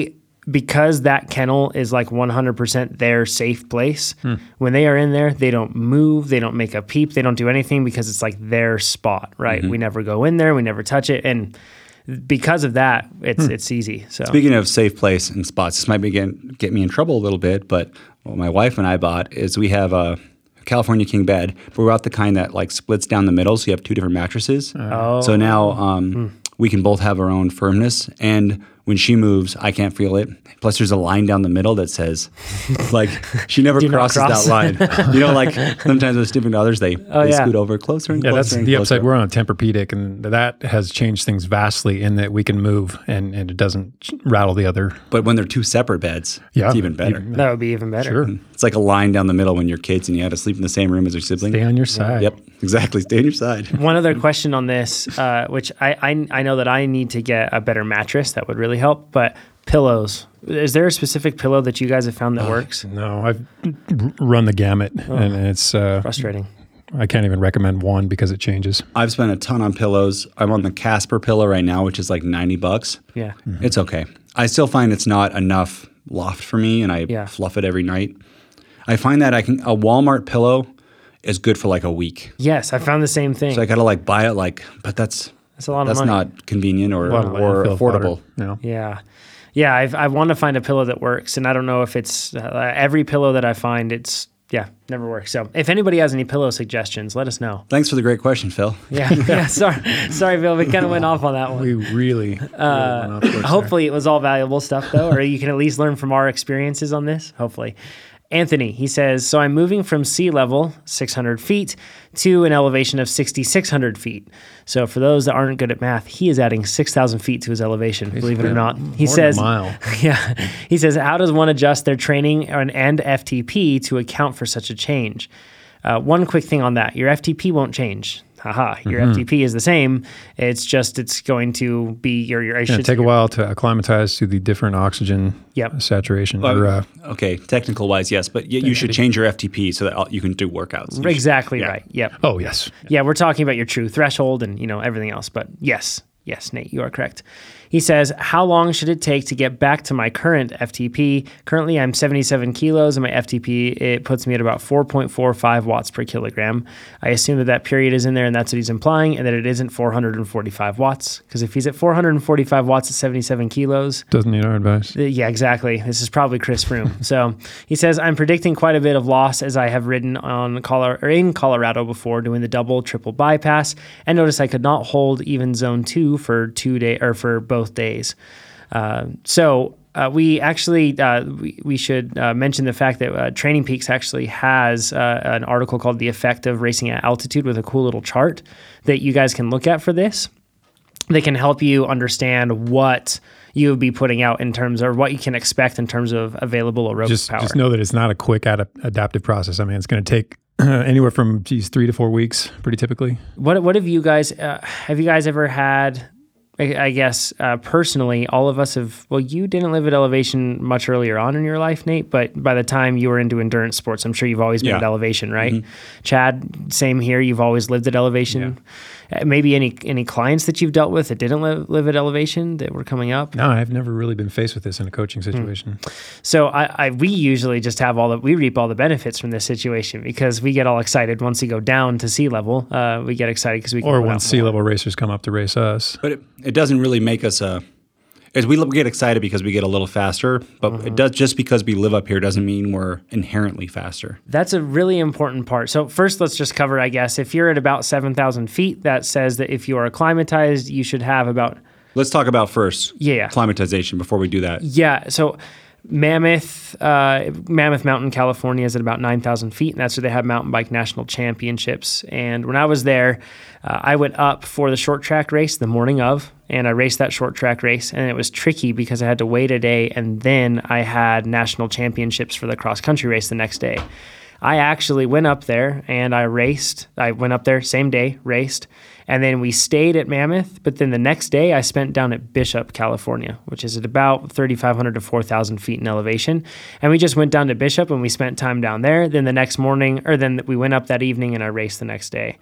because that kennel is like 100% their safe place, when they are in there, they don't move, they don't make a peep, they don't do anything because it's like their spot, right? We never go in there, we never touch it, and because of that, it's easy. So Speaking of safe place and spots, this might get me in trouble a little bit, but what my wife and I bought is we have a California king bed, but we're out the kind that like splits down the middle, so you have two different mattresses. So now we can both have our own firmness, and when she moves, I can't feel it. Plus, there's a line down the middle that says, like, she never Do not crosses cross. that line. You know, like sometimes with significant others, they yeah. scoot over closer and Yeah, closer. that's and the closer. upside. We're on a Tempur-Pedic, and that has changed things vastly in that we can move and it doesn't rattle the other. But when they're two separate beds, Yeah, it's even better. that would be even better. Sure. It's like a line down the middle when you're kids and you have to sleep in the same room as your sibling. Stay on your side. Yep, exactly. Stay on your side. One other question on this, which I know that I need to get a better mattress. That would really help. But pillows. Is there a specific pillow that you guys have found that works? No, I've run the gamut, and it's Frustrating. I can't even recommend one because it changes. I've spent a ton on pillows. I'm on the Casper pillow right now, which is like $90. Yeah. It's okay. I still find it's not enough loft for me, and I Yeah. fluff it every night. I find that a Walmart pillow is good for like a week. Yes, I found the same thing. So I gotta like buy it but that's a lot of money. not convenient or A lot of landfill affordable. fodder, you know? Yeah, I want to find a pillow that works, and I don't know if it's every pillow that I find, never works. So if anybody has any pillow suggestions, let us know. Thanks for the great question, Phil. Yeah. Sorry, Bill. We kind of went off on that one. We really went off course there. Hopefully it was all valuable stuff, though, or you can at least learn from our experiences on this. Hopefully. Anthony, he says, so I'm moving from sea level, 600 feet, to an elevation of 6,600 feet. So for those that aren't good at math, he is adding 6,000 feet to his elevation, believe it or not. He More says, than a mile. yeah, he says, how does one adjust their training and FTP to account for such a change? One quick thing on that, your FTP won't change. Your FTP is the same. It's going to be Take a while to acclimatize to the different oxygen saturation. Okay, technical wise, yes, but you should change your FTP so that you can do workouts. Exactly right. Yep. Oh, yes. Yeah, we're talking about your true threshold and everything else. But yes, Nate, you are correct. He says, how long should it take to get back to my current FTP? Currently, I'm 77 kilos, and my FTP, it puts me at about 4.45 watts per kilogram. I assume that period is in there, and that's what he's implying, and that it isn't 445 watts. Because if he's at 445 watts at 77 kilos... Doesn't need our advice. Yeah, exactly. This is probably Chris Froome. So he says, I'm predicting quite a bit of loss as I have ridden in Colorado before doing the double, triple bypass, and notice I could not hold even zone 2 for 2 days or for both days. So we actually we should mention the fact that Training Peaks actually has an article called "The Effect of Racing at Altitude" with a cool little chart that you guys can look at for this. They can help you understand what you would be putting out in terms of what you can expect in terms of available aerobic power. Just know that it's not a quick adaptive process. I mean, it's going to take anywhere from 3 to 4 weeks, pretty typically. What have you guys ever had? I guess personally, all of us have. Well, you didn't live at elevation much earlier on in your life, Nate. But by the time you were into endurance sports, I'm sure you've always been at elevation, right? Mm-hmm. Chad, same here. You've always lived at elevation. Yeah. Maybe any clients that you've dealt with that didn't live at elevation that were coming up? No, I've never really been faced with this in a coaching situation. So we usually just have we reap all the benefits from this situation because we get all excited once we go down to sea level. We get excited because we can. Or when sea level racers come up to race us. But it doesn't really make us as we get excited because we get a little faster, but it does just because we live up here doesn't mean we're inherently faster. That's a really important part. So first, let's just cover, I guess, if you're at about 7,000 feet, that says that if you are acclimatized, you should have about... Let's talk about first acclimatization before we do that. Yeah, so Mammoth Mountain, California is at about 9,000 feet, and that's where they have mountain bike national championships. And when I was there, I went up for the short track race the morning of, and I raced that short track race, and it was tricky because I had to wait a day, and then I had national championships for the cross country race the next day. I actually went up there and I raced. I went up there same day, raced, and then we stayed at Mammoth. But then the next day I spent down at Bishop, California, which is at about 3,500 to 4,000 feet in elevation. And we just went down to Bishop and we spent time down there. Then the next morning, or then we went up that evening and I raced the next day.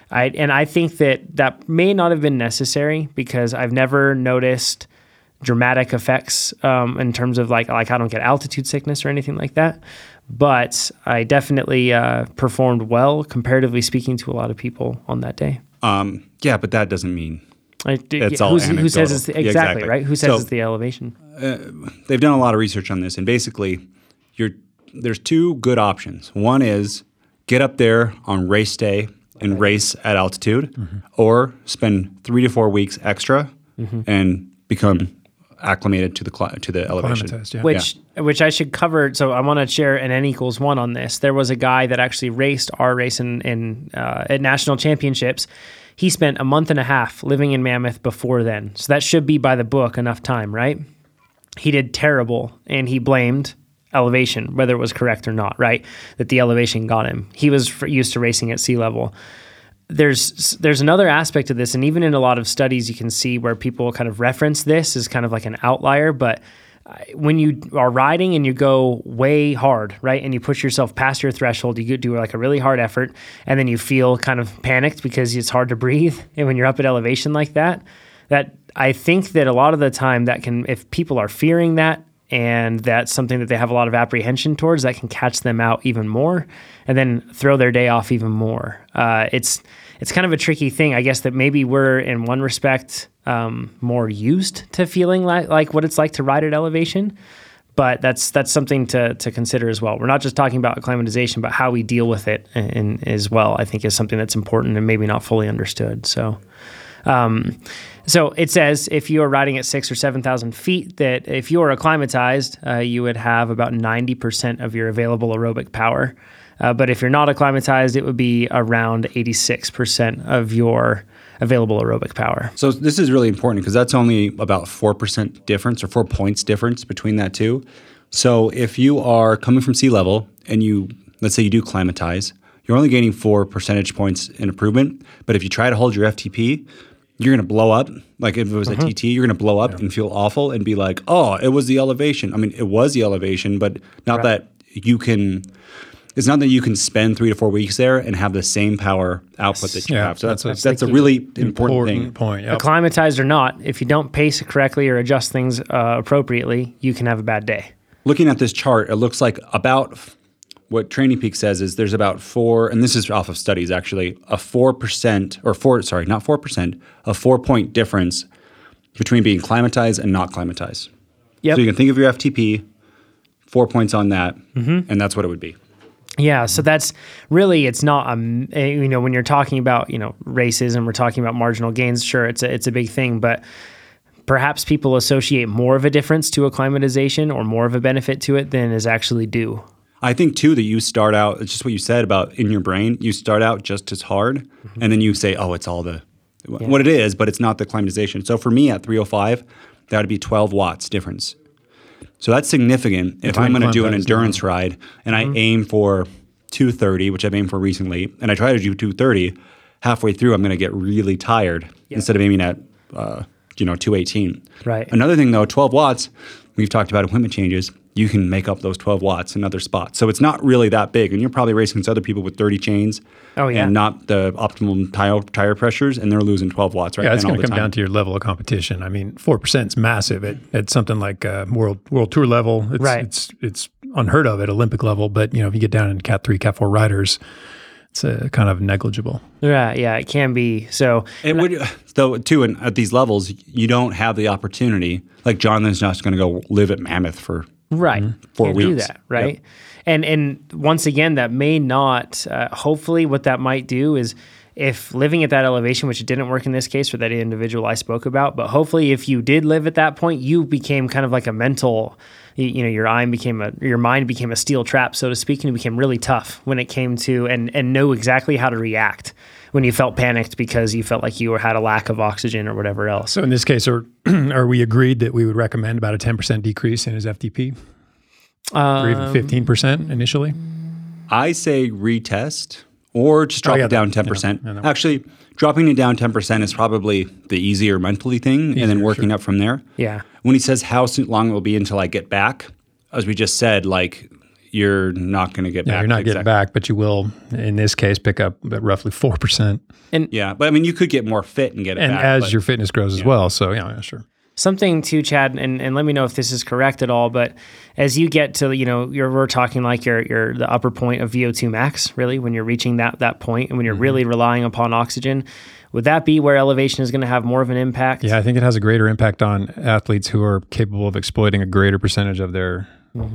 I think that may not have been necessary because I've never noticed dramatic effects in terms of like I don't get altitude sickness or anything like that. But I definitely performed well, comparatively speaking, to a lot of people on that day. Yeah, but that doesn't mean it's all anecdotal. Who says it's exactly right? Who says it's the elevation? They've done a lot of research on this, and basically, there's two good options. One is get up there on race day and race at altitude, or spend 3 to 4 weeks extra and become acclimated to the elevation. Yeah. Which I should cover. So I want to share an N=1 on this. There was a guy that actually raced our race at national championships. He spent a month and a half living in Mammoth before then. So that should be by the book enough time, right? He did terrible, and he blamed elevation, whether it was correct or not, right? That the elevation got him. He was used to racing at sea level. There's another aspect of this, and even in a lot of studies, you can see where people kind of reference this as kind of like an outlier. But when you are riding and you go way hard, right, and you push yourself past your threshold, you do like a really hard effort, and then you feel kind of panicked because it's hard to breathe. And when you're up at elevation like that I think that a lot of the time that can, if people are fearing that, and that's something that they have a lot of apprehension towards, that can catch them out even more and then throw their day off even more. It's kind of a tricky thing. I guess that maybe we're, in one respect, more used to feeling like what it's like to ride at elevation, but that's something to consider as well. We're not just talking about acclimatization, but how we deal with it as well, I think is something that's important and maybe not fully understood. So it says if you are riding at 6,000 or 7,000 feet, that if you are acclimatized, you would have about 90% of your available aerobic power. But if you're not acclimatized, it would be around 86% of your available aerobic power. So this is really important because that's only about 4% difference or 4 points difference between that two. So if you are coming from sea level and let's say you do climatize, you're only gaining 4 percentage points in improvement. But if you try to hold your FTP, you're going to blow up. Like if it was a TT, you're going to blow up and feel awful and be like, oh, it was the elevation. I mean, it was the elevation, but not that you can – it's not that you can spend 3 to 4 weeks there and have the same power output that you have. So that's a really important thing. Point. Yep. Acclimatized or not, if you don't pace correctly or adjust things appropriately, you can have a bad day. Looking at this chart, it looks like about – what Training Peaks says is there's about 4, and this is off of studies actually, a 4% or 4-point difference between being climatized and not climatized. Yep. So you can think of your FTP, 4 points on that, and that's what it would be. Yeah, so that's really, it's not, when you're talking about, races and we're talking about marginal gains, sure, it's a big thing, but perhaps people associate more of a difference to acclimatization or more of a benefit to it than is actually due. I think too that you start out, it's just what you said about in your brain, you start out just as hard and then you say, oh, it's all what it is, but it's not the acclimatization. So for me at 305, that would be 12 watts difference. So that's significant if I'm going to do an endurance ride and I aim for 230, which I've aimed for recently, and I try to do 230, halfway through I'm going to get really tired instead of aiming at 218. Right. Another thing though, 12 watts, we've talked about equipment changes, you can make up those 12 watts in other spots. So it's not really that big. And you're probably racing against other people with 30 chains and not the optimum tire pressures, and they're losing 12 watts right now. Yeah, it's going to come down to your level of competition. I mean, 4% is massive at something like World Tour level. It's unheard of at Olympic level. But, if you get down in Cat 3, Cat 4 riders, it's kind of negligible. Yeah, it can be. So, too, and at these levels, you don't have the opportunity. Like Jonathan's not going to go live at Mammoth for 4 weeks. Do that, right? Yep. And once again, that may not. Hopefully, what that might do is, if living at that elevation, which it didn't work in this case for that individual I spoke about, but hopefully, if you did live at that point, you became kind of like a mental. Your mind became a steel trap, so to speak, and you became really tough when it came to and know exactly how to react when you felt panicked because you felt like you had a lack of oxygen or whatever else. So in this case, are we agreed that we would recommend about a 10% decrease in his FTP? Or even 15% initially? I say retest or just drop it down 10%. Yeah, actually, dropping it down 10% is probably the easier mentally thing, and then working up from there. Yeah. When he says how long it will be until I get back, as we just said, you're not going to get back. You're not getting back, but you will, in this case, pick up at roughly 4%. But I mean, you could get more fit and get it back. And as your fitness grows as well. So, sure. Something too, Chad, and let me know if this is correct at all, but as you get to, we're talking like you're the upper point of VO2 max, really, when you're reaching that point and when you're really relying upon oxygen, would that be where elevation is going to have more of an impact? Yeah, I think it has a greater impact on athletes who are capable of exploiting a greater percentage of their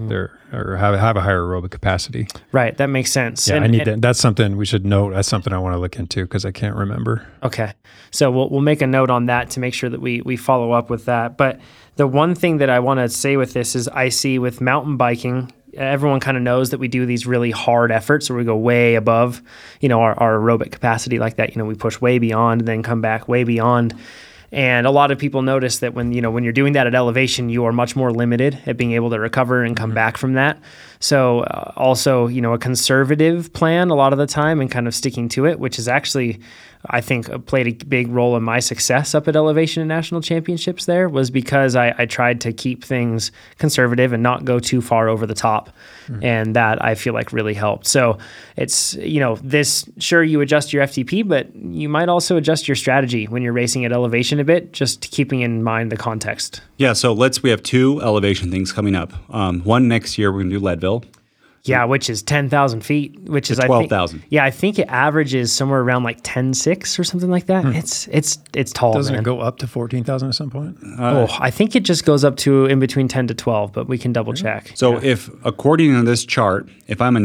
or have a higher aerobic capacity. Right, that makes sense. Yeah, that's something we should note. That's something I want to look into because I can't remember. Okay, so we'll make a note on that to make sure that we follow up with that. But the one thing that I want to say with this is I see with mountain biking, everyone kind of knows that we do these really hard efforts where we go way above, our aerobic capacity like that. We push way beyond, then come back way beyond. And a lot of people notice that when you're doing that at elevation, you are much more limited at being able to recover and come back from that. So also, a conservative plan a lot of the time and kind of sticking to it, which is actually, I think, played a big role in my success up at elevation and national championships there, was because I tried to keep things conservative and not go too far over the top. And that I feel like really helped. So it's, sure, you adjust your FTP, but you might also adjust your strategy when you're racing at elevation a bit, just keeping in mind the context. Yeah, so we have 2 elevation things coming up. One next year, we're going to do Leadville. Yeah, which is 10,000 feet, which is 12,000. I think it averages somewhere around like 10.6 or something like that. It's tall. Doesn't it go up to 14,000 at some point? I think it just goes up to in between 10 to 12, but we can double check. So if, according to this chart, if I'm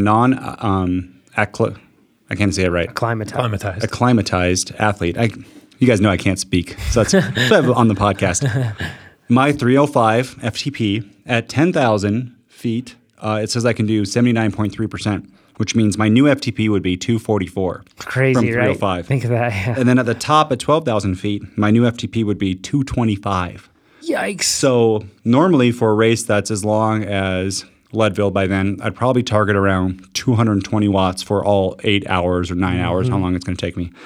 a I can't say it right. Acclimatized athlete. You guys know I can't speak, so that's on the podcast. My 305 FTP at 10,000 feet. It says I can do 79.3%, which means my new FTP would be 244. Crazy, from 305. Right? Think of that. Yeah. And then at the top at 12,000 feet, my new FTP would be 225. Yikes. So normally for a race that's as long as Leadville by then, I'd probably target around 220 watts for all 8 hours or 9 hours, how long it's going to take me.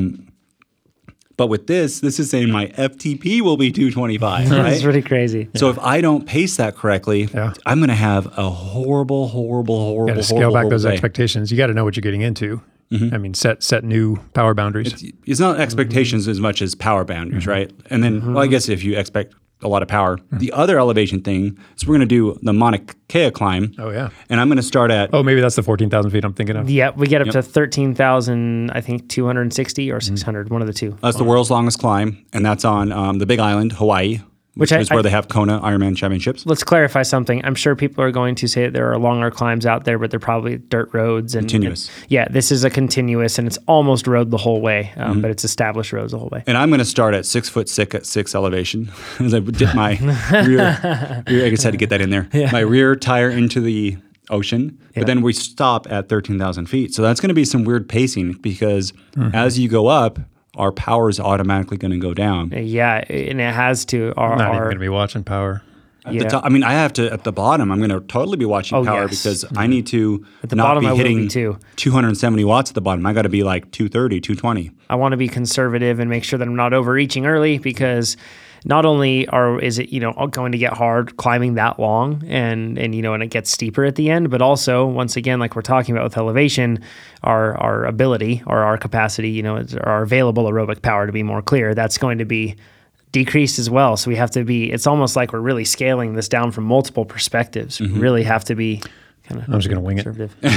But with this is saying my FTP will be 225, right? That's pretty crazy. So if I don't pace that correctly, I'm going to have a horrible You got to scale back those expectations. You got to know what you're getting into. I mean, set new power boundaries. It's not expectations as much as power boundaries, right? And then, well, I guess if you expect a lot of power. The other elevation thing is we're going to do the Mauna Kea climb. Oh, yeah. And I'm going to start at... Oh, maybe that's the 14,000 feet I'm thinking of. Yeah, we get up to 13,000, I think 260 or 600, one of the two. That's the world's longest climb, and that's on the Big Island, Hawaii, which is where they have Kona Ironman Championships. Let's clarify something. I'm sure people are going to say that there are longer climbs out there, but they're probably dirt roads. And Continuous. Yeah, this is a continuous, and it's almost road the whole way, but it's established roads the whole way. And I'm going to start at 6'6" elevation as I dip my rear. I just had to get that in there. Yeah. My rear tire into the ocean, but then we stop at 13,000 feet. So that's going to be some weird pacing because as you go up, our power is automatically going to go down. Yeah, and it has to. I'm not even going to be watching power. At the top, I mean, I have to, at the bottom, I'm going to totally be watching power because I need to at the not bottom, be hitting 270 watts at the bottom. I got to be like 230, 220. I want to be conservative and make sure that I'm not overreaching early because not only is it going to get hard climbing that long and it gets steeper at the end, but also once again, like we're talking about with elevation, our ability or our capacity, our available aerobic power, to be more clear, that's going to be decreased as well. So we have to be. It's almost like we're really scaling this down from multiple perspectives. We really have to be. I'm just going to wing it.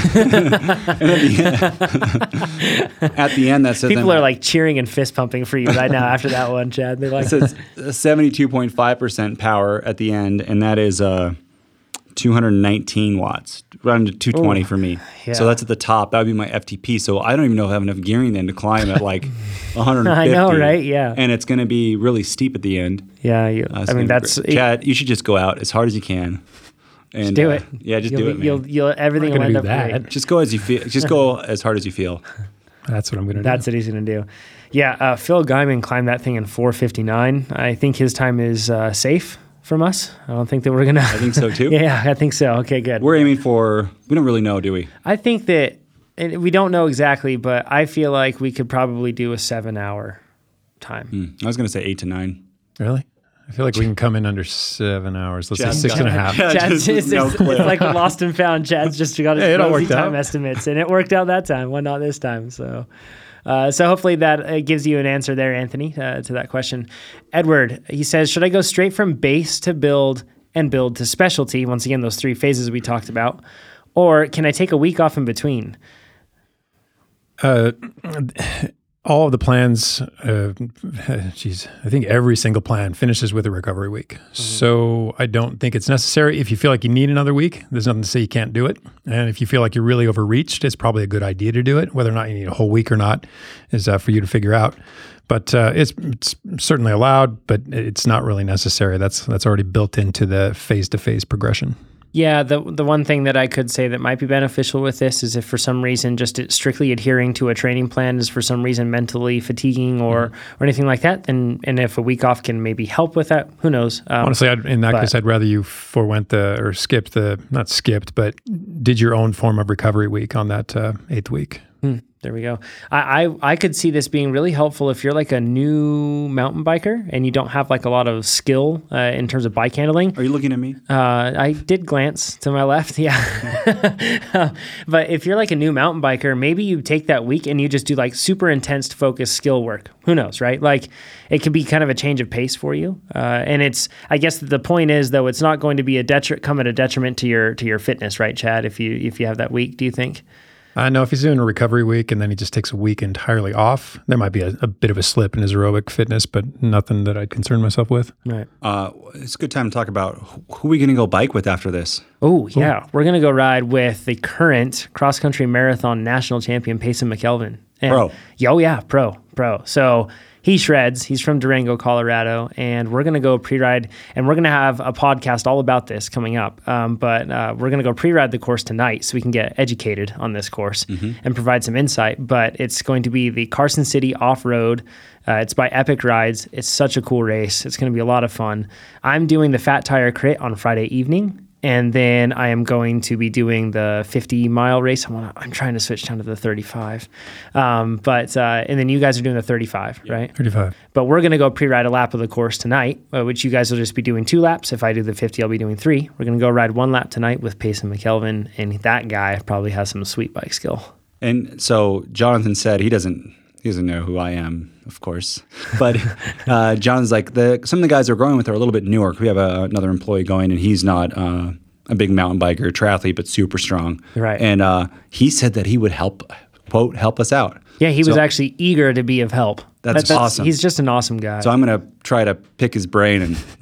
At the end, that says people are like cheering and fist pumping for you right now after that one, Chad. They like it says 72.5% power at the end, and that is 219 watts, around to 220 for me. Yeah. So that's at the top. That would be my FTP. So I don't even know if I have enough gearing then to climb at like 150. I know, right? Yeah. And it's going to be really steep at the end. Yeah. I mean, that's Chad. You should just go out as hard as you can. And, just do it. Yeah, just do it, man. Everything will end up great. Just go as you feel. Just go as hard as you feel. That's what I'm going to do. That's what he's going to do. Yeah, Phil Guyman climbed that thing in 4:59. I think his time is safe from us. I don't think that we're going to. I think so too. Yeah, I think so. Okay, good. We're aiming for. We don't really know, do we? I think that we don't know exactly, but I feel like we could probably do a 7-hour time. I was going to say 8 to 9. Really? I feel like we can come in under 7 hours. Let's say 6.5. Chad's it's like Lost and Found. Chad's just got his rosy time estimates, and it worked out that time. Why not this time? So hopefully that gives you an answer there, Anthony, to that question. Edward, he says, should I go straight from base to build and build to specialty? Once again, those 3 phases we talked about. Or can I take a week off in between? All of the plans, I think every single plan finishes with a recovery week. So I don't think it's necessary. If you feel like you need another week, there's nothing to say you can't do it. And if you feel like you're really overreached, it's probably a good idea to do it. Whether or not you need a whole week or not is for you to figure out. But it's certainly allowed, but it's not really necessary. That's already built into the phase-to-phase progression. Yeah, the one thing that I could say that might be beneficial with this is if for some reason just strictly adhering to a training plan is for some reason mentally fatiguing or anything like that, and if a week off can maybe help with that, who knows? Honestly, in that case, I'd rather you did your own form of recovery week on that 8th week. There we go. I could see this being really helpful if you're like a new mountain biker and you don't have like a lot of skill in terms of bike handling. Are you looking at me? I did glance to my left, yeah. But if you're like a new mountain biker, maybe you take that week and you just do like super intense focused skill work. Who knows, right? Like it can be kind of a change of pace for you. And I guess the point is though, it's not going to be come at a detriment to your fitness, right, Chad? If you have that week, do you think? I know if he's doing a recovery week and then he just takes a week entirely off, there might be a bit of a slip in his aerobic fitness, but nothing that I'd concern myself with. Right. It's a good time to talk about who are we going to go bike with after this? Oh, yeah. We're going to go ride with the current cross-country marathon national champion, Payson McKelvin. Pro. Oh, yeah, pro. So he shreds. He's from Durango, Colorado, and we're going to go pre-ride, and we're going to have a podcast all about this coming up. But we're going to go pre-ride the course tonight so we can get educated on this course and provide some insight. But it's going to be the Carson City Off-Road. It's by Epic Rides. It's such a cool race. It's going to be a lot of fun. I'm doing the Fat Tire Crit on Friday evening. And then I am going to be doing the 50-mile race. I'm trying to switch down to the 35. And then you guys are doing the 35, right? 35. But we're going to go pre-ride a lap of the course tonight, which you guys will just be doing 2 laps. If I do the 50, I'll be doing 3. We're going to go ride 1 lap tonight with Payson McKelvin, and that guy probably has some sweet bike skill. And so Jonathan said he doesn't know who I am, of course. But John's like, some of the guys we're going with are a little bit newer. We have another employee going, and he's not a big mountain biker, triathlete, but super strong. Right. And he said that he would help us out. Yeah, he was actually eager to be of help. That's awesome. He's just an awesome guy. So I'm going to try to pick his brain and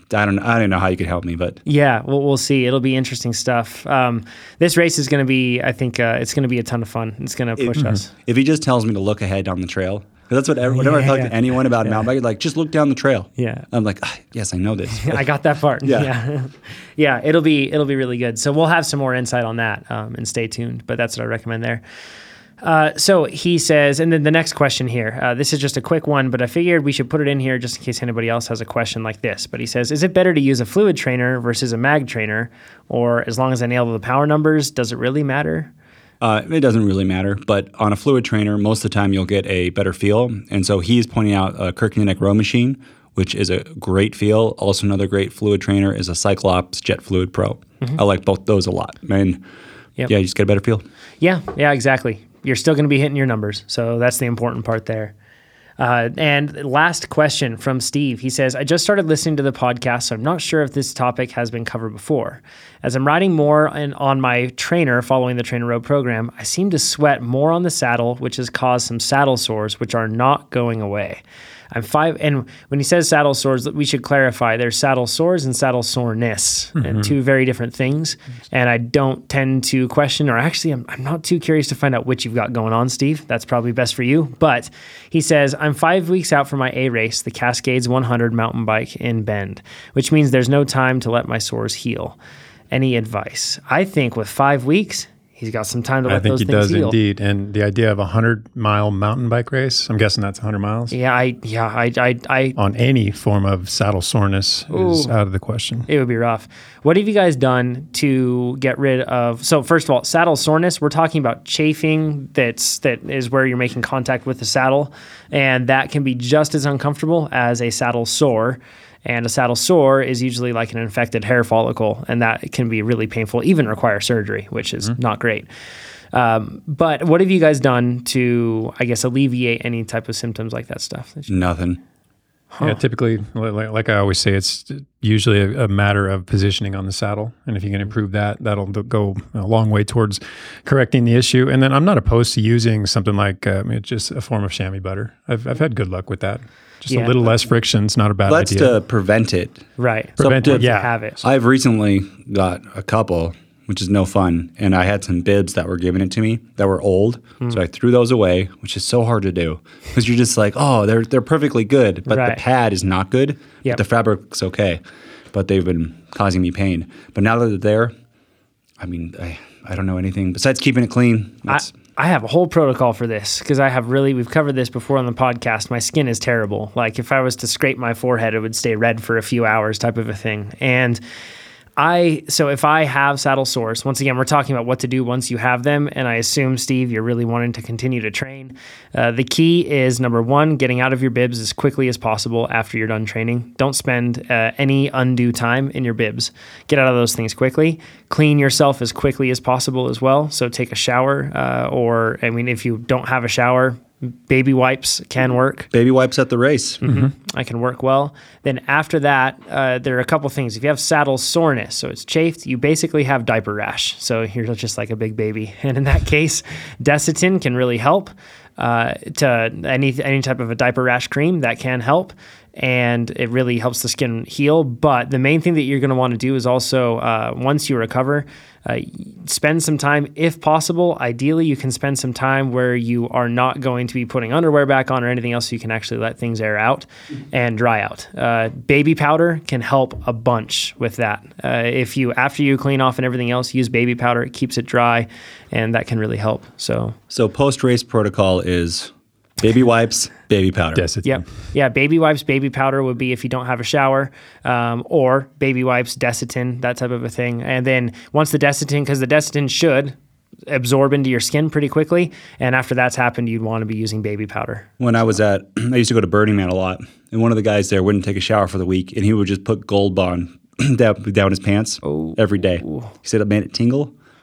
I don't know how you could help me, but Yeah, we'll see. It'll be interesting stuff. This race is going to be, I think, it's going to be a ton of fun. It's going to push us. if he just tells me to look ahead on the trail, because that's what whenever I talk to anyone about mountain biking, like just look down the trail. Yeah. I'm like, yes, I know this. I got that part. Yeah. Yeah. It'll be really good. So we'll have some more insight on that, and stay tuned. But that's what I recommend there. So he says, and then the next question here, this is just a quick one, but I figured we should put it in here just in case anybody else has a question like this. But he says, is it better to use a fluid trainer versus a mag trainer? Or as long as I nail the power numbers, does it really matter? It doesn't really matter, but on a fluid trainer, most of the time you'll get a better feel. And so he's pointing out a Kirkinic Row Machine, which is a great feel. Also, another great fluid trainer is a Cyclops Jet Fluid Pro. I like both those a lot. And yeah, you just get a better feel. Yeah, exactly. You're still going to be hitting your numbers. So that's the important part there. And last question from Steve. He says, I just started listening to the podcast, so I'm not sure if this topic has been covered before. As I'm riding more on my trainer following the Trainer Road program, I seem to sweat more on the saddle, which has caused some saddle sores, which are not going away. I'm 5, and when he says saddle sores, we should clarify there's saddle sores and saddle soreness, and two very different things. And I don't tend to question, or actually I'm not too curious to find out which you've got going on, Steve. That's probably best for you. But he says, I'm 5 weeks out from my A race, the Cascades 100 mountain bike in Bend, which means there's no time to let my sores heal. Any advice? I think with 5 weeks, he's got some time to let those things heal. I think he does indeed. And the idea of a 100-mile mountain bike race, I'm guessing that's 100 miles. Yeah, I on any form of saddle soreness is out of the question. It would be rough. What have you guys done to get rid of? So first of all, saddle soreness, we're talking about chafing that is where you're making contact with the saddle, and that can be just as uncomfortable as a saddle sore. And a saddle sore is usually like an infected hair follicle, and that can be really painful, even require surgery, which is not great. But what have you guys done to, I guess, alleviate any type of symptoms like that stuff? Nothing. Yeah, typically, like I always say, it's usually a matter of positioning on the saddle. And if you can improve that, that'll go a long way towards correcting the issue. And then I'm not opposed to using something like just a form of chamois butter. I've had good luck with that. Just a little less friction's not a bad idea. Let's prevent it. Right. Prevent it, yeah. Have it. I've recently got a couple, which is no fun, and I had some bibs that were given it to me that were old, so I threw those away, which is so hard to do because you're just like, oh, they're perfectly good, but the pad is not good. Yep. But the fabric's okay, but they've been causing me pain. But now that they're there, I mean, I don't know anything besides keeping it clean. I have a whole protocol for this because we've covered this before on the podcast. My skin is terrible. Like if I was to scrape my forehead, it would stay red for a few hours type of a thing. And so if I have saddle sores, once again, we're talking about what to do once you have them. And I assume, Steve, you're really wanting to continue to train. The key is, number one, getting out of your bibs as quickly as possible after you're done training. Don't spend any undue time in your bibs. Get out of those things quickly. Clean yourself as quickly as possible as well. So take a shower, if you don't have a shower, baby wipes can work. Baby wipes at the race. I can work well. Then after that, there are a couple things. If you have saddle soreness, so it's chafed, you basically have diaper rash. So you're just like a big baby. And in that case, Desitin can really help. To any type of a diaper rash cream, that can help. And it really helps the skin heal. But the main thing that you're going to want to do is also, once you recover, spend some time, if possible. Ideally, you can spend some time where you are not going to be putting underwear back on or anything else, so you can actually let things air out and dry out. Baby powder can help a bunch with that. After you clean off and everything else, use baby powder. It keeps it dry, and that can really help. So post-race protocol is baby wipes, baby powder. Desitin. Yeah. Baby wipes, baby powder would be if you don't have a shower, or baby wipes, Desitin, that type of a thing. And then once the Desitin, because the Desitin should absorb into your skin pretty quickly, and after that's happened, you'd want to be using baby powder. When I used to go to Burning Man a lot, and one of the guys there wouldn't take a shower for the week, and he would just put Gold Bond down his pants every day. He said it made it tingle.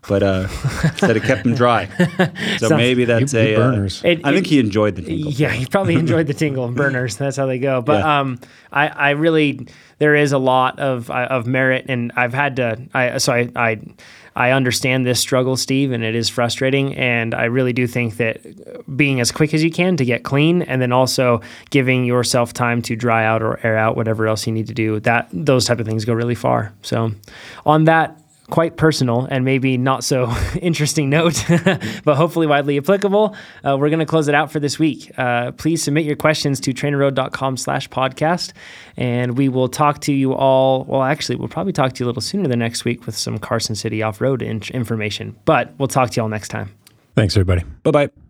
but said it kept him dry. So maybe that's You burners. I think he enjoyed the tingle. Yeah, he probably enjoyed the tingle and burners. That's how they go. But Yeah. I really, there is a lot of merit, and I've had to. I understand this struggle, Steve, and it is frustrating. And I really do think that being as quick as you can to get clean, and then also giving yourself time to dry out or air out whatever else you need to do, those type of things go really far. So on that quite personal and maybe not so interesting note, but hopefully widely applicable, we're going to close it out for this week. Please submit your questions to trainerroad.com/podcast, and we will talk to you all. Well, actually, we'll probably talk to you a little sooner than next week with some Carson City off-road information, but we'll talk to you all next time. Thanks, everybody. Bye-bye.